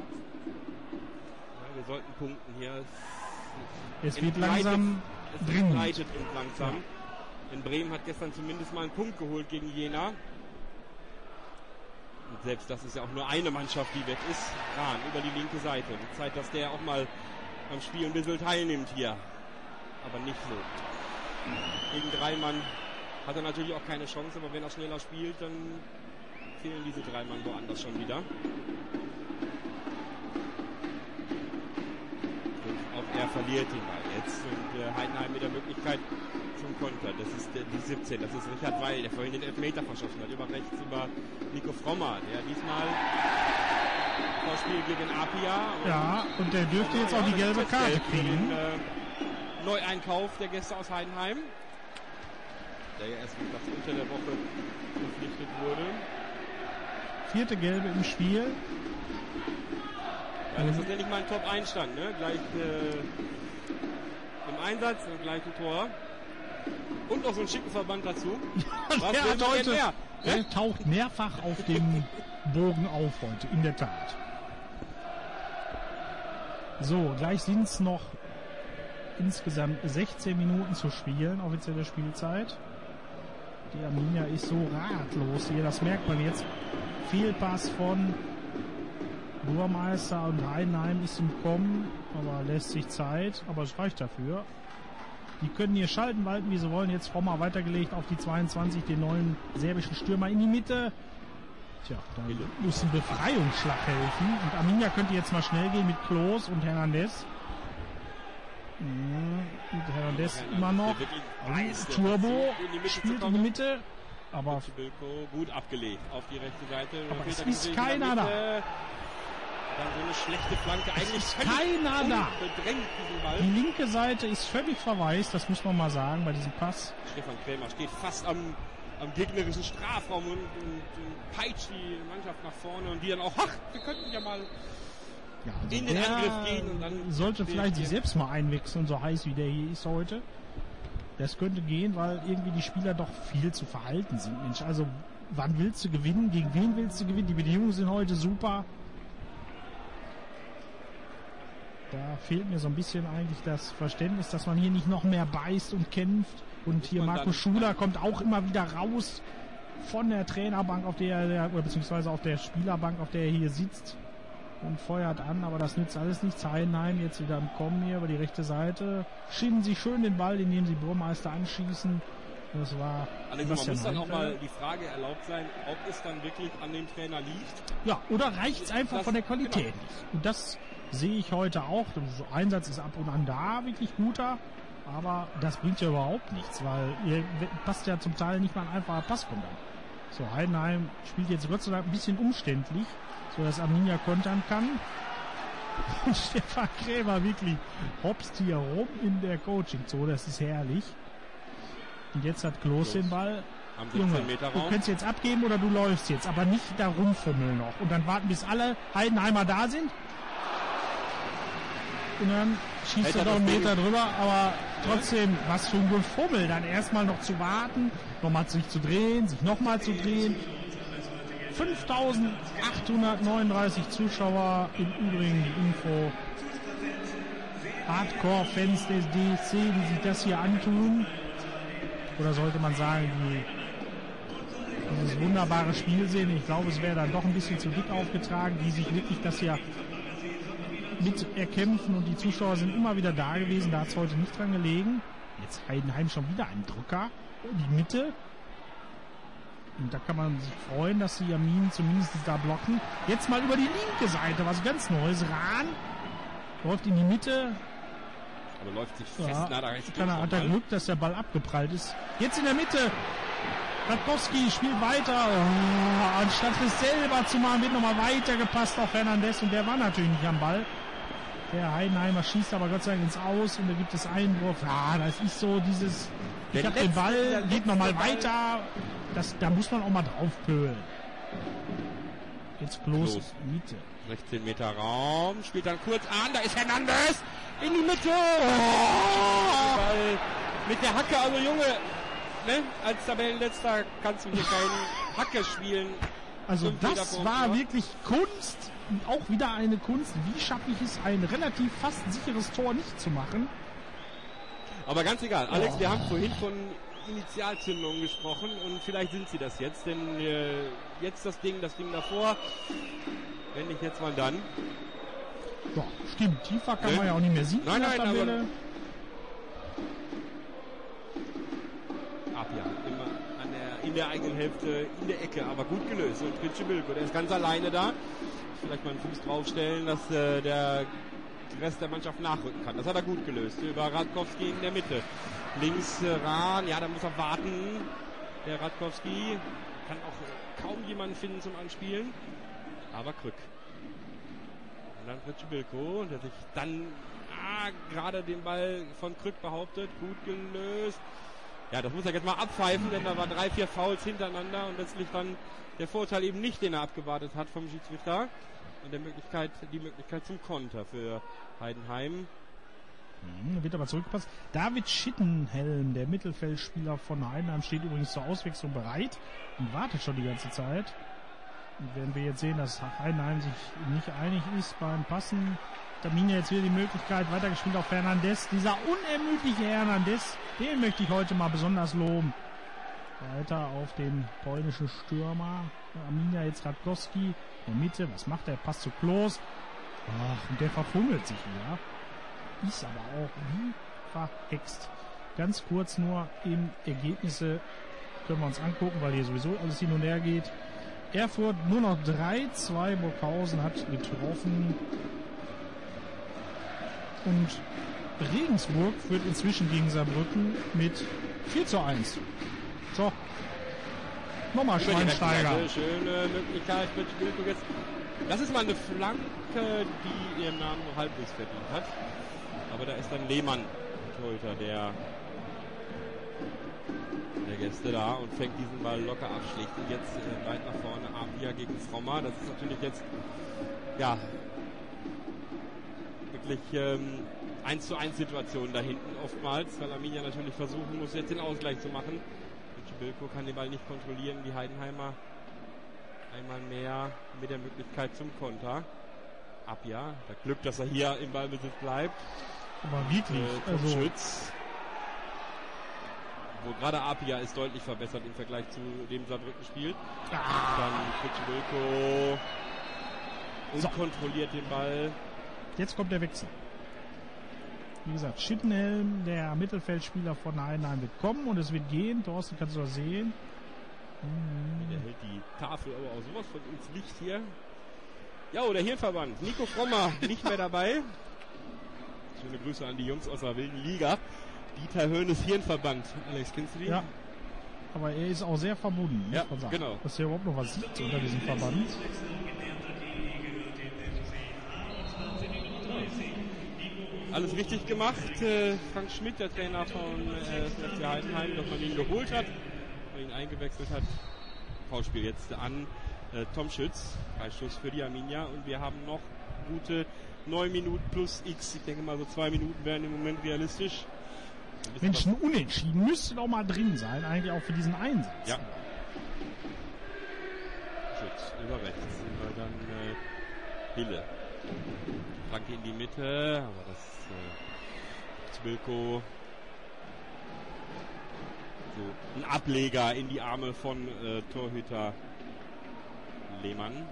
wir sollten punkten hier. Es wird langsam dringend. Langsam. Ja. In Bremen hat gestern zumindest mal einen Punkt geholt gegen Jena. Und selbst das ist ja auch nur eine Mannschaft, die weg ist. Rahn über die linke Seite. Die Zeit, dass der auch mal am Spiel ein bisschen teilnimmt hier. Aber nicht so. Gegen 3 Mann hat er natürlich auch keine Chance, aber wenn er schneller spielt, dann fehlen diese 3 Mann woanders schon wieder. Und auch er verliert den Ball jetzt. Und Heidenheim mit der Möglichkeit zum Konter. Das ist die 17, das ist Richard Weil, der vorhin den Elfmeter verschossen hat. Über rechts über Nico Frommer, der diesmal Vorspiel gegen Apia. Ja, und der dürfte jetzt auch die gelbe Karte kriegen. Neueinkauf der Gäste aus Heidenheim, der ja erst unter der Woche verpflichtet wurde. 4. Gelbe im Spiel. Ja, das ist ja nicht mal ein Top-Einstand, ne? Gleich im Einsatz und gleich ein Tor. Und noch so einen schicken Verband dazu. Was der heute, mehr? Der taucht mehrfach auf dem Bogen auf heute, in der Tat. So, gleich sind es noch insgesamt 16 Minuten zu spielen, offizielle Spielzeit. Die Arminia ist so ratlos hier, das merkt man jetzt. Fehlpass von Burmeister und Heidenheim ist im Kommen, aber lässt sich Zeit, aber es reicht dafür. Die können hier schalten, walten, wie sie wollen. Jetzt Frommer weitergelegt auf die 22, den neuen serbischen Stürmer in die Mitte. Tja, da muss ein Befreiungsschlag helfen. Und Arminia könnte jetzt mal schnell gehen mit Klos und Hernandez. Und Hernandez immer noch. Turbo spielt in die Mitte. Aber gut abgelegt auf die rechte Seite. Aber es ist keiner da. Dann so eine schlechte Flanke. Eigentlich ist keiner da. Bedrängt diesen Ball. Die linke Seite ist völlig verwaist, das muss man mal sagen bei diesem Pass. Stefan Krämer steht fast am gegnerischen Strafraum und peitscht die Mannschaft nach vorne und die dann auch, wir könnten ja mal also in den Angriff gehen. Und dann sollte vielleicht sich selbst mal einwechseln, so heiß wie der hier ist heute. Das könnte gehen, weil irgendwie die Spieler doch viel zu verhalten sind. Mensch, also wann willst du gewinnen? Gegen wen willst du gewinnen? Die Bedingungen sind heute super. Da fehlt mir so ein bisschen eigentlich das Verständnis, dass man hier nicht noch mehr beißt und kämpft. Und hier Markus Schuler kommt auch immer wieder raus von der Trainerbank, auf der er, oder beziehungsweise auf der Spielerbank, auf der er hier sitzt und feuert an. Aber das nützt alles nichts. Heidenheim jetzt wieder am Kommen hier über die rechte Seite. Schieben sie schön den Ball, indem sie Burmeister anschießen. Das war... Allerdings muss dann auch mal die Frage erlaubt sein, ob es dann wirklich an dem Trainer liegt. Ja, oder reicht es einfach von der Qualität nicht. Und das sehe ich heute auch. Der Einsatz ist ab und an da, wirklich guter. Aber das bringt ja überhaupt nichts, weil ihr passt ja zum Teil nicht mal ein einfacher Pass von dann. So, Heidenheim spielt jetzt Gott sei Dank ein bisschen umständlich, so dass Arminia kontern kann. Und Stefan Krämer wirklich hopst hier rum in der Coaching-Zone, das ist herrlich. Und jetzt hat Klos den Ball. Junge, du könntest jetzt abgeben oder du läufst jetzt, aber nicht da rumfummeln noch. Und dann warten, bis alle Heidenheimer da sind. Und dann schießt er doch einen Meter drüber, aber trotzdem, was für ein Gefummel, dann erstmal noch zu warten, nochmal sich zu drehen, sich nochmal zu drehen. 5.839 Zuschauer, im Übrigen die Info. Hardcore-Fans des DSC, die sich das hier antun. Oder sollte man sagen, die dieses wunderbare Spiel sehen. Ich glaube, es wäre dann doch ein bisschen zu dick aufgetragen, die sich wirklich das hier mit erkämpfen und die Zuschauer sind immer wieder da gewesen, da hat es heute nicht dran gelegen. Jetzt Heidenheim schon wieder einen Drücker in die Mitte. Und da kann man sich freuen, dass die Arminen zumindest da blocken. Jetzt mal über die linke Seite, was ganz Neues. Rahn läuft in die Mitte. Aber läuft sich fest, ja, hat er Glück, dass der Ball abgeprallt ist. Jetzt in der Mitte. Radkowski spielt weiter. Oh, anstatt es selber zu machen, wird nochmal weiter gepasst auf Hernandez. Und der war natürlich nicht am Ball. Der Heidenheimer schießt aber Gott sei Dank ins Aus und da gibt es Einwurf. Ja, das ist so dieses, ich hab den Ball, geht nochmal weiter. Da muss man auch mal drauf pölen. Jetzt Klos Mitte. 16 Meter Raum, spielt dann kurz an, da ist Hernandez in die Mitte. Oh! Ball mit der Hacke, also Junge, ne? Als Tabellenletzter kannst du hier keinen Hacke spielen. Also das war wirklich Kunst. Und auch wieder eine Kunst. Wie schaffe ich es, ein relativ fast sicheres Tor nicht zu machen? Aber ganz egal. Alex, wir haben vorhin von Initialzündungen gesprochen und vielleicht sind sie das jetzt. Denn jetzt das Ding davor. Wenn nicht jetzt, wann dann? Ja, stimmt. Tiefer kann man ja auch nicht mehr sehen. Nein, aber immer in der eigenen Hälfte, in der Ecke, aber gut gelöst. Und Tritsche Bilko, der ist ganz alleine da. Vielleicht mal einen Fuß draufstellen, dass der Rest der Mannschaft nachrücken kann. Das hat er gut gelöst. Über Radkowski in der Mitte. Links Rahn, ja, da muss er warten. Der Radkowski kann auch kaum jemanden finden zum Anspielen. Aber Krück. Und dann Tritsche Bilko, der sich dann gerade den Ball von Krück behauptet. Gut gelöst. Ja, das muss er jetzt mal abpfeifen, denn da waren 3-4 Fouls hintereinander und letztlich dann der Vorteil eben nicht, den er abgewartet hat vom Schiedsrichter. Und die Möglichkeit zum Konter für Heidenheim. Wird aber zurückgepasst. David Schittenhelm, der Mittelfeldspieler von Heidenheim, steht übrigens zur Auswechslung bereit und wartet schon die ganze Zeit. Und werden wir jetzt sehen, dass Heidenheim sich nicht einig ist beim Passen. Arminia jetzt wieder die Möglichkeit, weitergespielt auf Hernandez. Dieser unermüdliche Hernandez, den möchte ich heute mal besonders loben. Weiter auf den polnischen Stürmer. Arminia jetzt Radkowski in der Mitte. Was macht er? Passt zu Klos. Ach, und der verfummelt sich wieder. Ist aber auch wie verhext. Ganz kurz nur in Ergebnisse können wir uns angucken, weil hier sowieso alles hin und her geht. Erfurt nur noch 3-2. Burghausen hat getroffen. Und Regensburg führt inzwischen gegen Saarbrücken mit 4-1. So. Nochmal Schweinsteiger. Schöne Möglichkeit mit Spielzug jetzt. Das ist mal eine Flanke, die ihren Namen nur halbwegs verdient hat. Aber da ist dann Lehmann, Torhüter der Gäste da und fängt diesen Ball locker ab, schlägt ihn jetzt weit nach vorne. Apia gegen Frommer. Das ist natürlich jetzt, ja, wirklich 1:1 Situation da hinten oftmals, weil Arminia natürlich versuchen muss, jetzt den Ausgleich zu machen. Und Bilko kann den Ball nicht kontrollieren. Die Heidenheimer einmal mehr mit der Möglichkeit zum Konter. Apia, da Glück, dass er hier im Ballbesitz bleibt. Aber wirklich, also Schütz. Wo gerade Apia ist deutlich verbessert im Vergleich zu dem Saarbrücken spielt. Dann Bilko unkontrolliert den Ball. Jetzt kommt der Wechsel. Wie gesagt, Schittenhelm, der Mittelfeldspieler von Heidenheim, wird kommen und es wird gehen. Thorsten, kannst du das sehen? Der hält die Tafel aber auch sowas von ins Licht hier. Ja, der Hirnverband. Nico Frommer nicht mehr dabei. Schöne Grüße an die Jungs aus der wilden Liga. Dieter Höhnes Hirnverband. Alex, kennst du die? Ja. Aber er ist auch sehr verbunden, ja, muss man sagen. Genau. Dass er überhaupt noch was sieht unter diesem Verband. Alles richtig gemacht. Frank Schmidt, der Trainer von FC Heidenheim, dass man ihn geholt hat, ihn eingewechselt hat. Foulspiel jetzt an Tom Schütz. Freistoß für die Arminia und wir haben noch gute 9 Minuten plus X. Ich denke mal so 2 Minuten wären im Moment realistisch. Mensch, ein Unentschieden müsste doch mal drin sein, eigentlich auch für diesen Einsatz. Ja. Schütz über rechts. Und dann Hille. Flanke in die Mitte, aber das Zwilko so ein Ableger in die Arme von Torhüter Lehmann.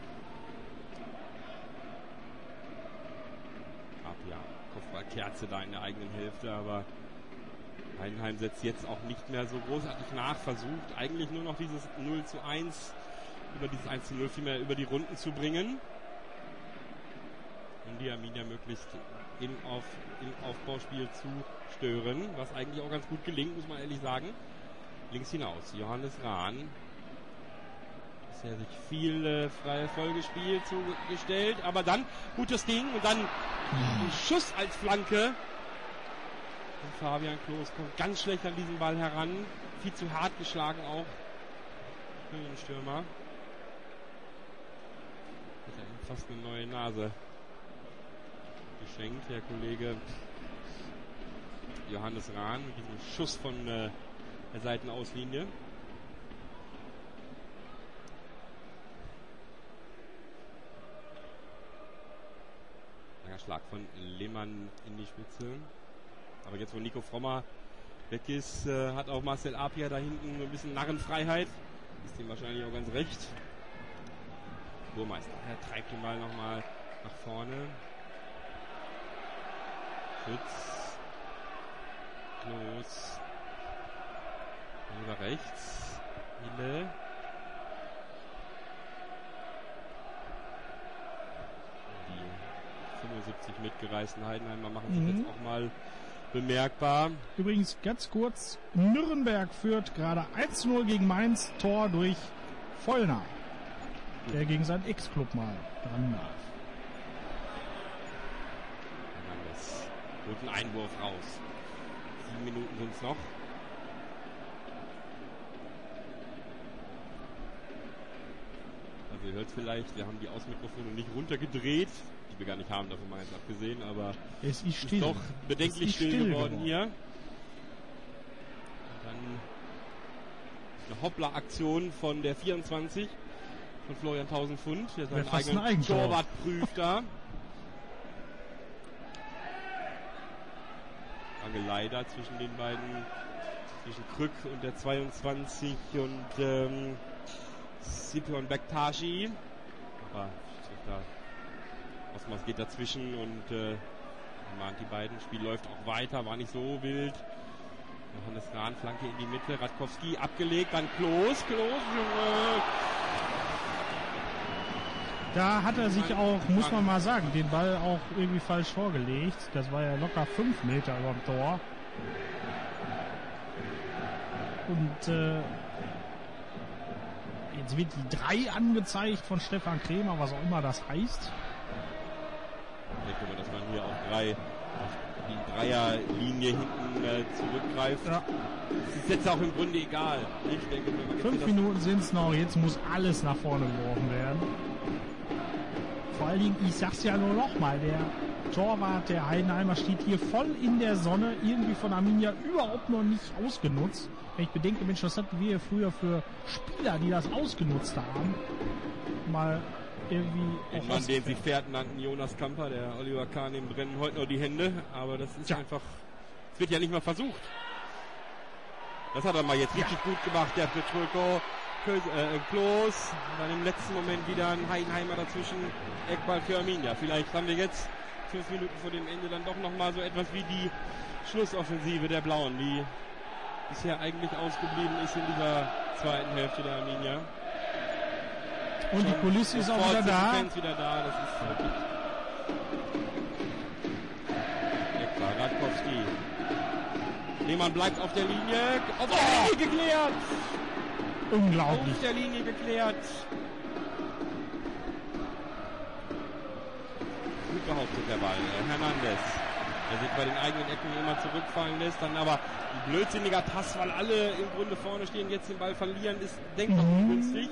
Apia, Kopfballkerze da in der eigenen Hälfte, aber Heidenheim setzt jetzt auch nicht mehr so großartig nach, versucht eigentlich nur noch dieses 0:1 über dieses 1:0 vielmehr über die Runden zu bringen. Um die Arminia möglichst im Aufbauspiel zu stören, was eigentlich auch ganz gut gelingt, muss man ehrlich sagen. Links hinaus, Johannes Rahn. Bisher sich viel freie Folgespiel zugestellt, aber dann gutes Ding und dann ein Schuss als Flanke. Und Fabian Klos kommt ganz schlecht an diesen Ball heran. Viel zu hart geschlagen auch für den Stürmer. Hat er ihm fast eine neue Nase geschenkt, der Kollege Johannes Rahn mit diesem Schuss von der Seitenauslinie. Langer Schlag von Lehmann in die Spitze. Aber jetzt, wo Nico Frommer weg ist, hat auch Marcel Apia da hinten ein bisschen Narrenfreiheit. Ist ihm wahrscheinlich auch ganz recht. Burmeister, er treibt den Ball nochmal nach vorne. Schütz. Klos. Über rechts. Hille. Die 75 mitgereisten Heidenheimer machen sich jetzt auch mal bemerkbar. Übrigens ganz kurz, Nürnberg führt gerade 1:0 gegen Mainz, Tor durch Vollner, der gegen seinen Ex-Club mal dran darf. Und ein Einwurf raus. 7 Minuten sind es noch. Also ihr hört es vielleicht, wir haben die Außenmikrofone nicht runtergedreht, die wir gar nicht haben, davon mal jetzt abgesehen, aber es ist still. Doch bedenklich still geworden hier. Und dann eine Hoppla-Aktion von der 24 von Florian Tausendpfund, der seinen eigenen Torwart prüft da. Rangelei da zwischen den beiden, zwischen Krück und der 22 und Scipion Bektashi. Aber Osmas geht dazwischen und mahnt die beiden. Spiel läuft auch weiter, war nicht so wild. Johannes Rahn, Flanke in die Mitte, Radkowski abgelegt, dann Klos, Junge. Da hat er sich auch, muss man mal sagen, den Ball auch irgendwie falsch vorgelegt. Das war ja locker 5 Meter über dem Tor. Und jetzt wird die 3 angezeigt von Stefan Krämer, was auch immer das heißt. Ich denke mal, dass man hier auch 3 auf die Dreierlinie hinten zurückgreift. Ja. Das ist jetzt auch im Grunde egal. Ich denke, 5 Minuten sind es noch, jetzt muss alles nach vorne geworfen werden. Vor allen Dingen, ich sag's ja nur nochmal, der Torwart, der Heidenheimer, steht hier voll in der Sonne, irgendwie von Arminia überhaupt noch nicht ausgenutzt. Wenn ich bedenke, Mensch, was hatten wir früher für Spieler, die das ausgenutzt haben? Mal irgendwie... Ein Mann, den sie Pferd nannten, Jonas Kamper, der Oliver Kahn, dem brennen heute noch die Hände, aber das ist einfach... Es wird ja nicht mal versucht. Das hat er mal jetzt richtig gut gemacht, der Petrolko. Klos, dann im letzten Moment wieder ein Heidenheimer dazwischen, Eckball für Arminia. Vielleicht haben wir jetzt 5 Minuten vor dem Ende dann doch nochmal so etwas wie die Schlussoffensive der Blauen, die bisher eigentlich ausgeblieben ist in dieser zweiten Hälfte der Arminia. Und die Kulisse ist auch wieder da. Fans wieder da, das ist wirklich... Eckball, Radkowski. Lehmann bleibt auf der Linie, geklärt! Unglaublich. Auf der Linie geklärt. Gut behauptet der Ball. Hernandez. Der sich bei den eigenen Ecken immer zurückfallen lässt. Dann aber ein blödsinniger Pass, weil alle im Grunde vorne stehen, jetzt den Ball verlieren, ist denkbar ungünstig.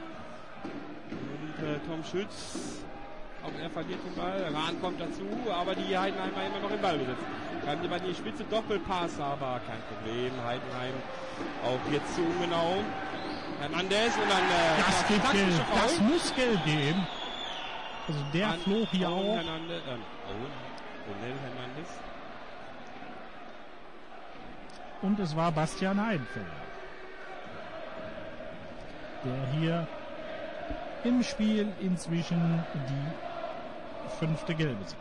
Und Tom Schütz, auch er verliert den Ball. Rahn kommt dazu, aber die Heidenheimer immer noch im Ballbesitz. Haben die bei die Spitze Doppelpass, aber kein Problem. Heidenheim auch jetzt zu ungenau. Hernandez und dann das gibt Geld. Das muss Geld geben. Also der flog hier auch. Hernandez. Und es war Bastian Heidenfelder, der hier im Spiel inzwischen die 5. Gelbe sieht.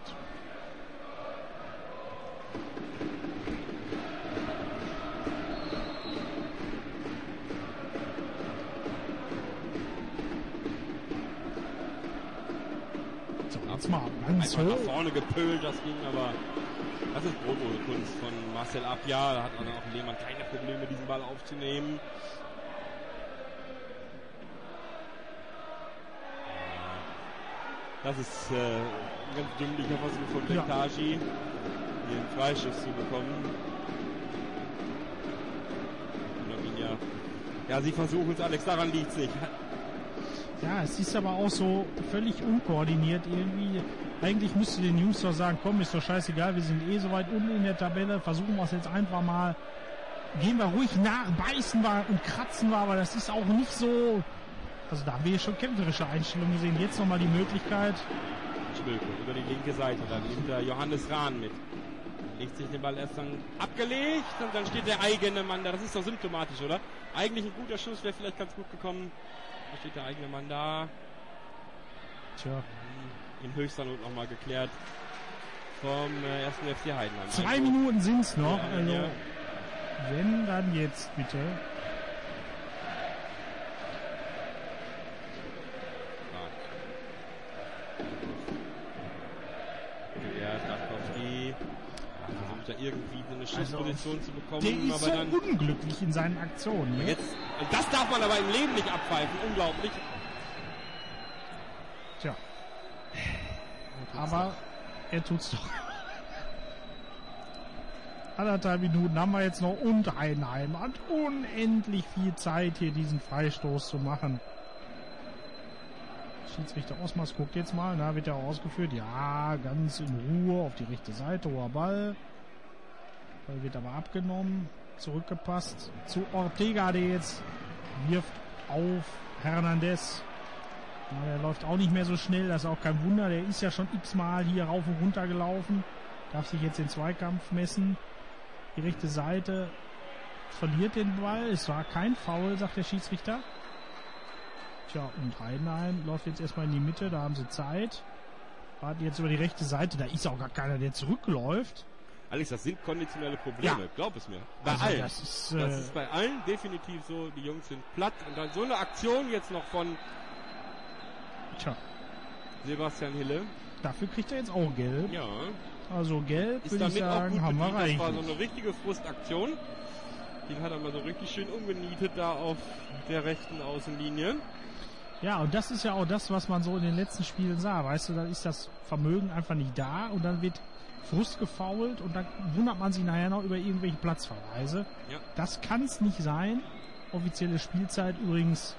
Ganz nach vorne gepölt, das ging, aber das ist Brotkunst von Marcel Abja. Da hat auch Lehmann keine Probleme, diesen Ball aufzunehmen. Das ist ein ganz dümmlicher Versuch von Bektashi, hier einen Freischuss zu bekommen. Ja, sie versuchen es, Alex, daran liegt es nicht. Ja, es ist aber auch so völlig unkoordiniert irgendwie. Eigentlich müsste den Jungs doch sagen, komm, ist doch scheißegal, wir sind eh so weit unten in der Tabelle, versuchen wir es jetzt einfach mal. Gehen wir ruhig nach, beißen wir und kratzen wir, aber das ist auch nicht so... Also da haben wir schon kämpferische Einstellungen gesehen. Jetzt nochmal die Möglichkeit. Schmölke über die linke Seite, dann nimmt der Johannes Rahn mit. Legt sich den Ball erst dann abgelegt und dann steht der eigene Mann da. Das ist doch symptomatisch, oder? Eigentlich ein guter Schuss, wäre vielleicht ganz gut gekommen. Da steht der eigene Mann da. Tja. In höchster Not nochmal geklärt vom 1. FC Heidenheim. 2 Minuten sind es noch. Also, wenn, dann jetzt bitte. Versucht er irgendwie eine Schussposition zu bekommen. Der ist aber so dann unglücklich in seinen Aktionen. Ne? Jetzt, das darf man aber im Leben nicht abpfeifen. Unglaublich. Tja. Aber er tut's doch. 1,5 Minuten haben wir jetzt noch und Heidenheim hat unendlich viel Zeit, hier diesen Freistoß zu machen. Schiedsrichter Osmars guckt jetzt mal, na, wird er ausgeführt? Ja, ganz in Ruhe auf die rechte Seite, hoher Ball. Ball wird aber abgenommen, zurückgepasst zu Ortega, der jetzt wirft auf Hernandez. Na, der läuft auch nicht mehr so schnell, das ist auch kein Wunder, der ist ja schon x-mal hier rauf und runter gelaufen, darf sich jetzt den Zweikampf messen. Die rechte Seite verliert den Ball. Es war kein Foul, sagt der Schiedsrichter. Tja, und Heidenheim läuft jetzt erstmal in die Mitte. Da haben sie Zeit. Warten jetzt über die rechte Seite. Da ist auch gar keiner, der zurückläuft. Alex, das sind konditionelle Probleme. Ja. Glaub es mir. Bei Also allen. das ist bei allen definitiv so. Die Jungs sind platt. Und dann so eine Aktion jetzt noch von Sebastian Hille. Dafür kriegt er jetzt auch Gelb. Ja. Also Gelb, würde ich sagen, haben wir reichlich. Das war so reichlich. eine richtige Frustaktion. Den hat er mal so richtig schön umgenietet da auf der rechten Außenlinie. Ja, und das ist ja auch das, was man so in den letzten Spielen sah. Weißt du, dann ist das Vermögen einfach nicht da und dann wird Frust gefoult und dann wundert man sich nachher noch über irgendwelche Platzverweise. Ja. Das kann es nicht sein. Offizielle Spielzeit übrigens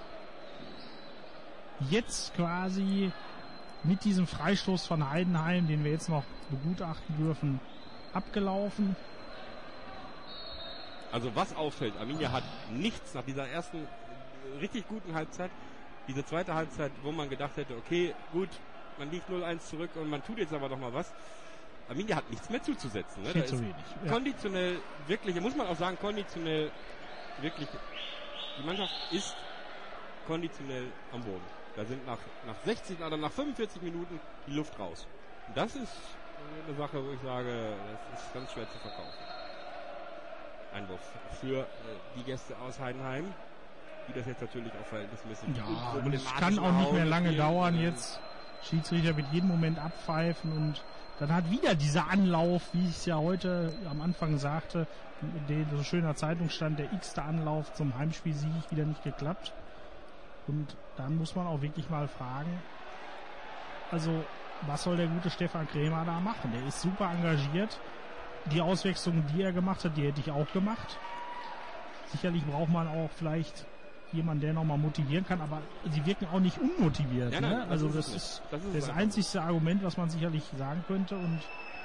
jetzt quasi mit diesem Freistoß von Heidenheim, den wir jetzt noch begutachten dürfen, abgelaufen. Also was auffällt, Arminia hat nichts nach dieser ersten richtig guten Halbzeit, diese zweite Halbzeit, wo man gedacht hätte, okay, gut, man liegt 0-1 zurück und man tut jetzt aber noch mal was. Arminia hat nichts mehr zuzusetzen. Ne? Viel Da zu ist wenig. Ja. konditionell wirklich, muss man auch sagen, konditionell wirklich, die Mannschaft ist konditionell am Boden. Da sind nach 60 oder nach 45 Minuten die Luft raus. Und das ist eine Sache, wo ich sage, das ist ganz schwer zu verkaufen. Einwurf für die Gäste aus Heidenheim, die das jetzt natürlich auch verhältnismäßig Ja, und es kann auch nicht mehr lange dauern jetzt. Schiedsrichter wird jeden Moment abpfeifen und dann hat wieder dieser Anlauf, wie ich es ja heute am Anfang sagte, der so schöner Zeitung stand, der x-te Anlauf zum Heimspielsieg wieder nicht geklappt. Und dann muss man auch wirklich mal fragen, also was soll der gute Stefan Krämer da machen? Der ist super engagiert. Die Auswechslung, die er gemacht hat, die hätte ich auch gemacht. Sicherlich braucht man auch vielleicht jemanden, der nochmal motivieren kann, aber sie wirken auch nicht unmotiviert. Ja, nein, ne? Also das ist das einzigste Argument, was man sicherlich sagen könnte. Und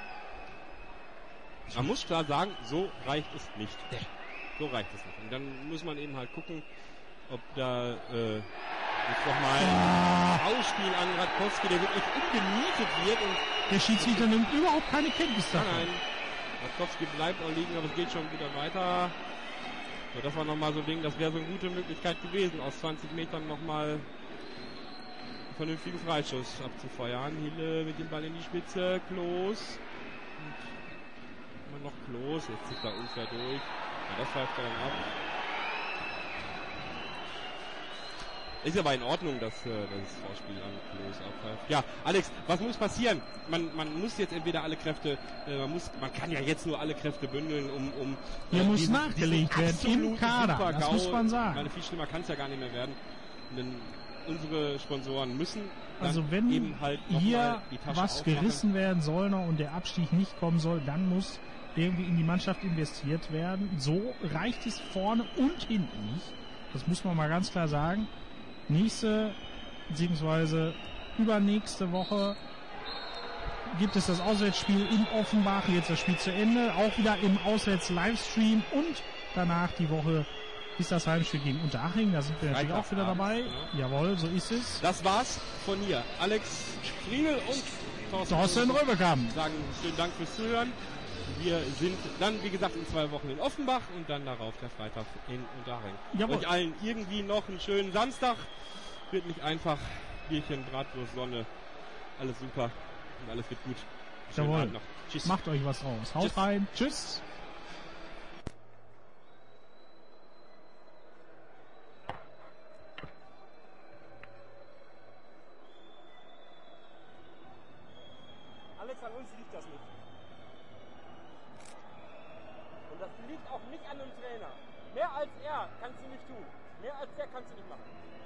man muss klar sagen, so reicht es nicht. So reicht es nicht. Und dann muss man eben halt gucken, ob da jetzt nochmal Ausspiel an Radkowski, der wirklich umgenietet wird. Und der Schiedsrichter nimmt überhaupt keine Kenntnis davon. Nein, Radkowski bleibt auch liegen, aber es geht schon wieder weiter. So, das war nochmal so ein Ding, das wäre so eine gute Möglichkeit gewesen, aus 20 Metern nochmal einen vernünftigen Freischuss abzufeuern. Hille mit dem Ball in die Spitze, Klos. Und immer noch Klos, jetzt zieht er unfair durch. Ja, das pfeift er dann ab. Ist aber in Ordnung, dass das Vorspiel an Klos abpfeift. Ja, Alex, was muss passieren? Man muss jetzt entweder alle Kräfte, man kann ja jetzt nur alle Kräfte bündeln, um hier muss nachgelegt werden im Kader, das muss man sagen. Meine, viel schlimmer kann es ja gar nicht mehr werden. Denn unsere Sponsoren müssen also wenn eben halt hier die Tasche was aufmachen. gerissen werden soll noch und der Abstieg nicht kommen soll, dann muss irgendwie in die Mannschaft investiert werden. So reicht es vorne und hinten nicht. Das muss man mal ganz klar sagen. Nächste bzw. übernächste Woche gibt es das Auswärtsspiel in Offenbach. Jetzt das Spiel zu Ende. Auch wieder im Auswärts-Livestream. Und danach die Woche ist das Heimspiel gegen Unterhaching. Da sind wir natürlich auch wieder dabei. Ja. Jawohl, so ist es. Das war's von hier. Alex Friemel und Thorsten Röbekamp sagen vielen Dank fürs Zuhören. Wir sind dann, wie gesagt, in 2 Wochen in Offenbach und dann darauf der Freitag in Unterhaching. Euch allen irgendwie noch einen schönen Samstag. Wird nicht einfach. Bierchen, Bratwurst, Sonne. Alles super und alles wird gut. Schönen Jawohl. Abend noch. Tschüss. Macht euch was raus. Haut rein. Tschüss. Alex, an uns liegt das nicht. Und das liegt auch nicht an dem Trainer. Mehr als er kannst du nicht tun. Mehr als der kannst du nicht machen.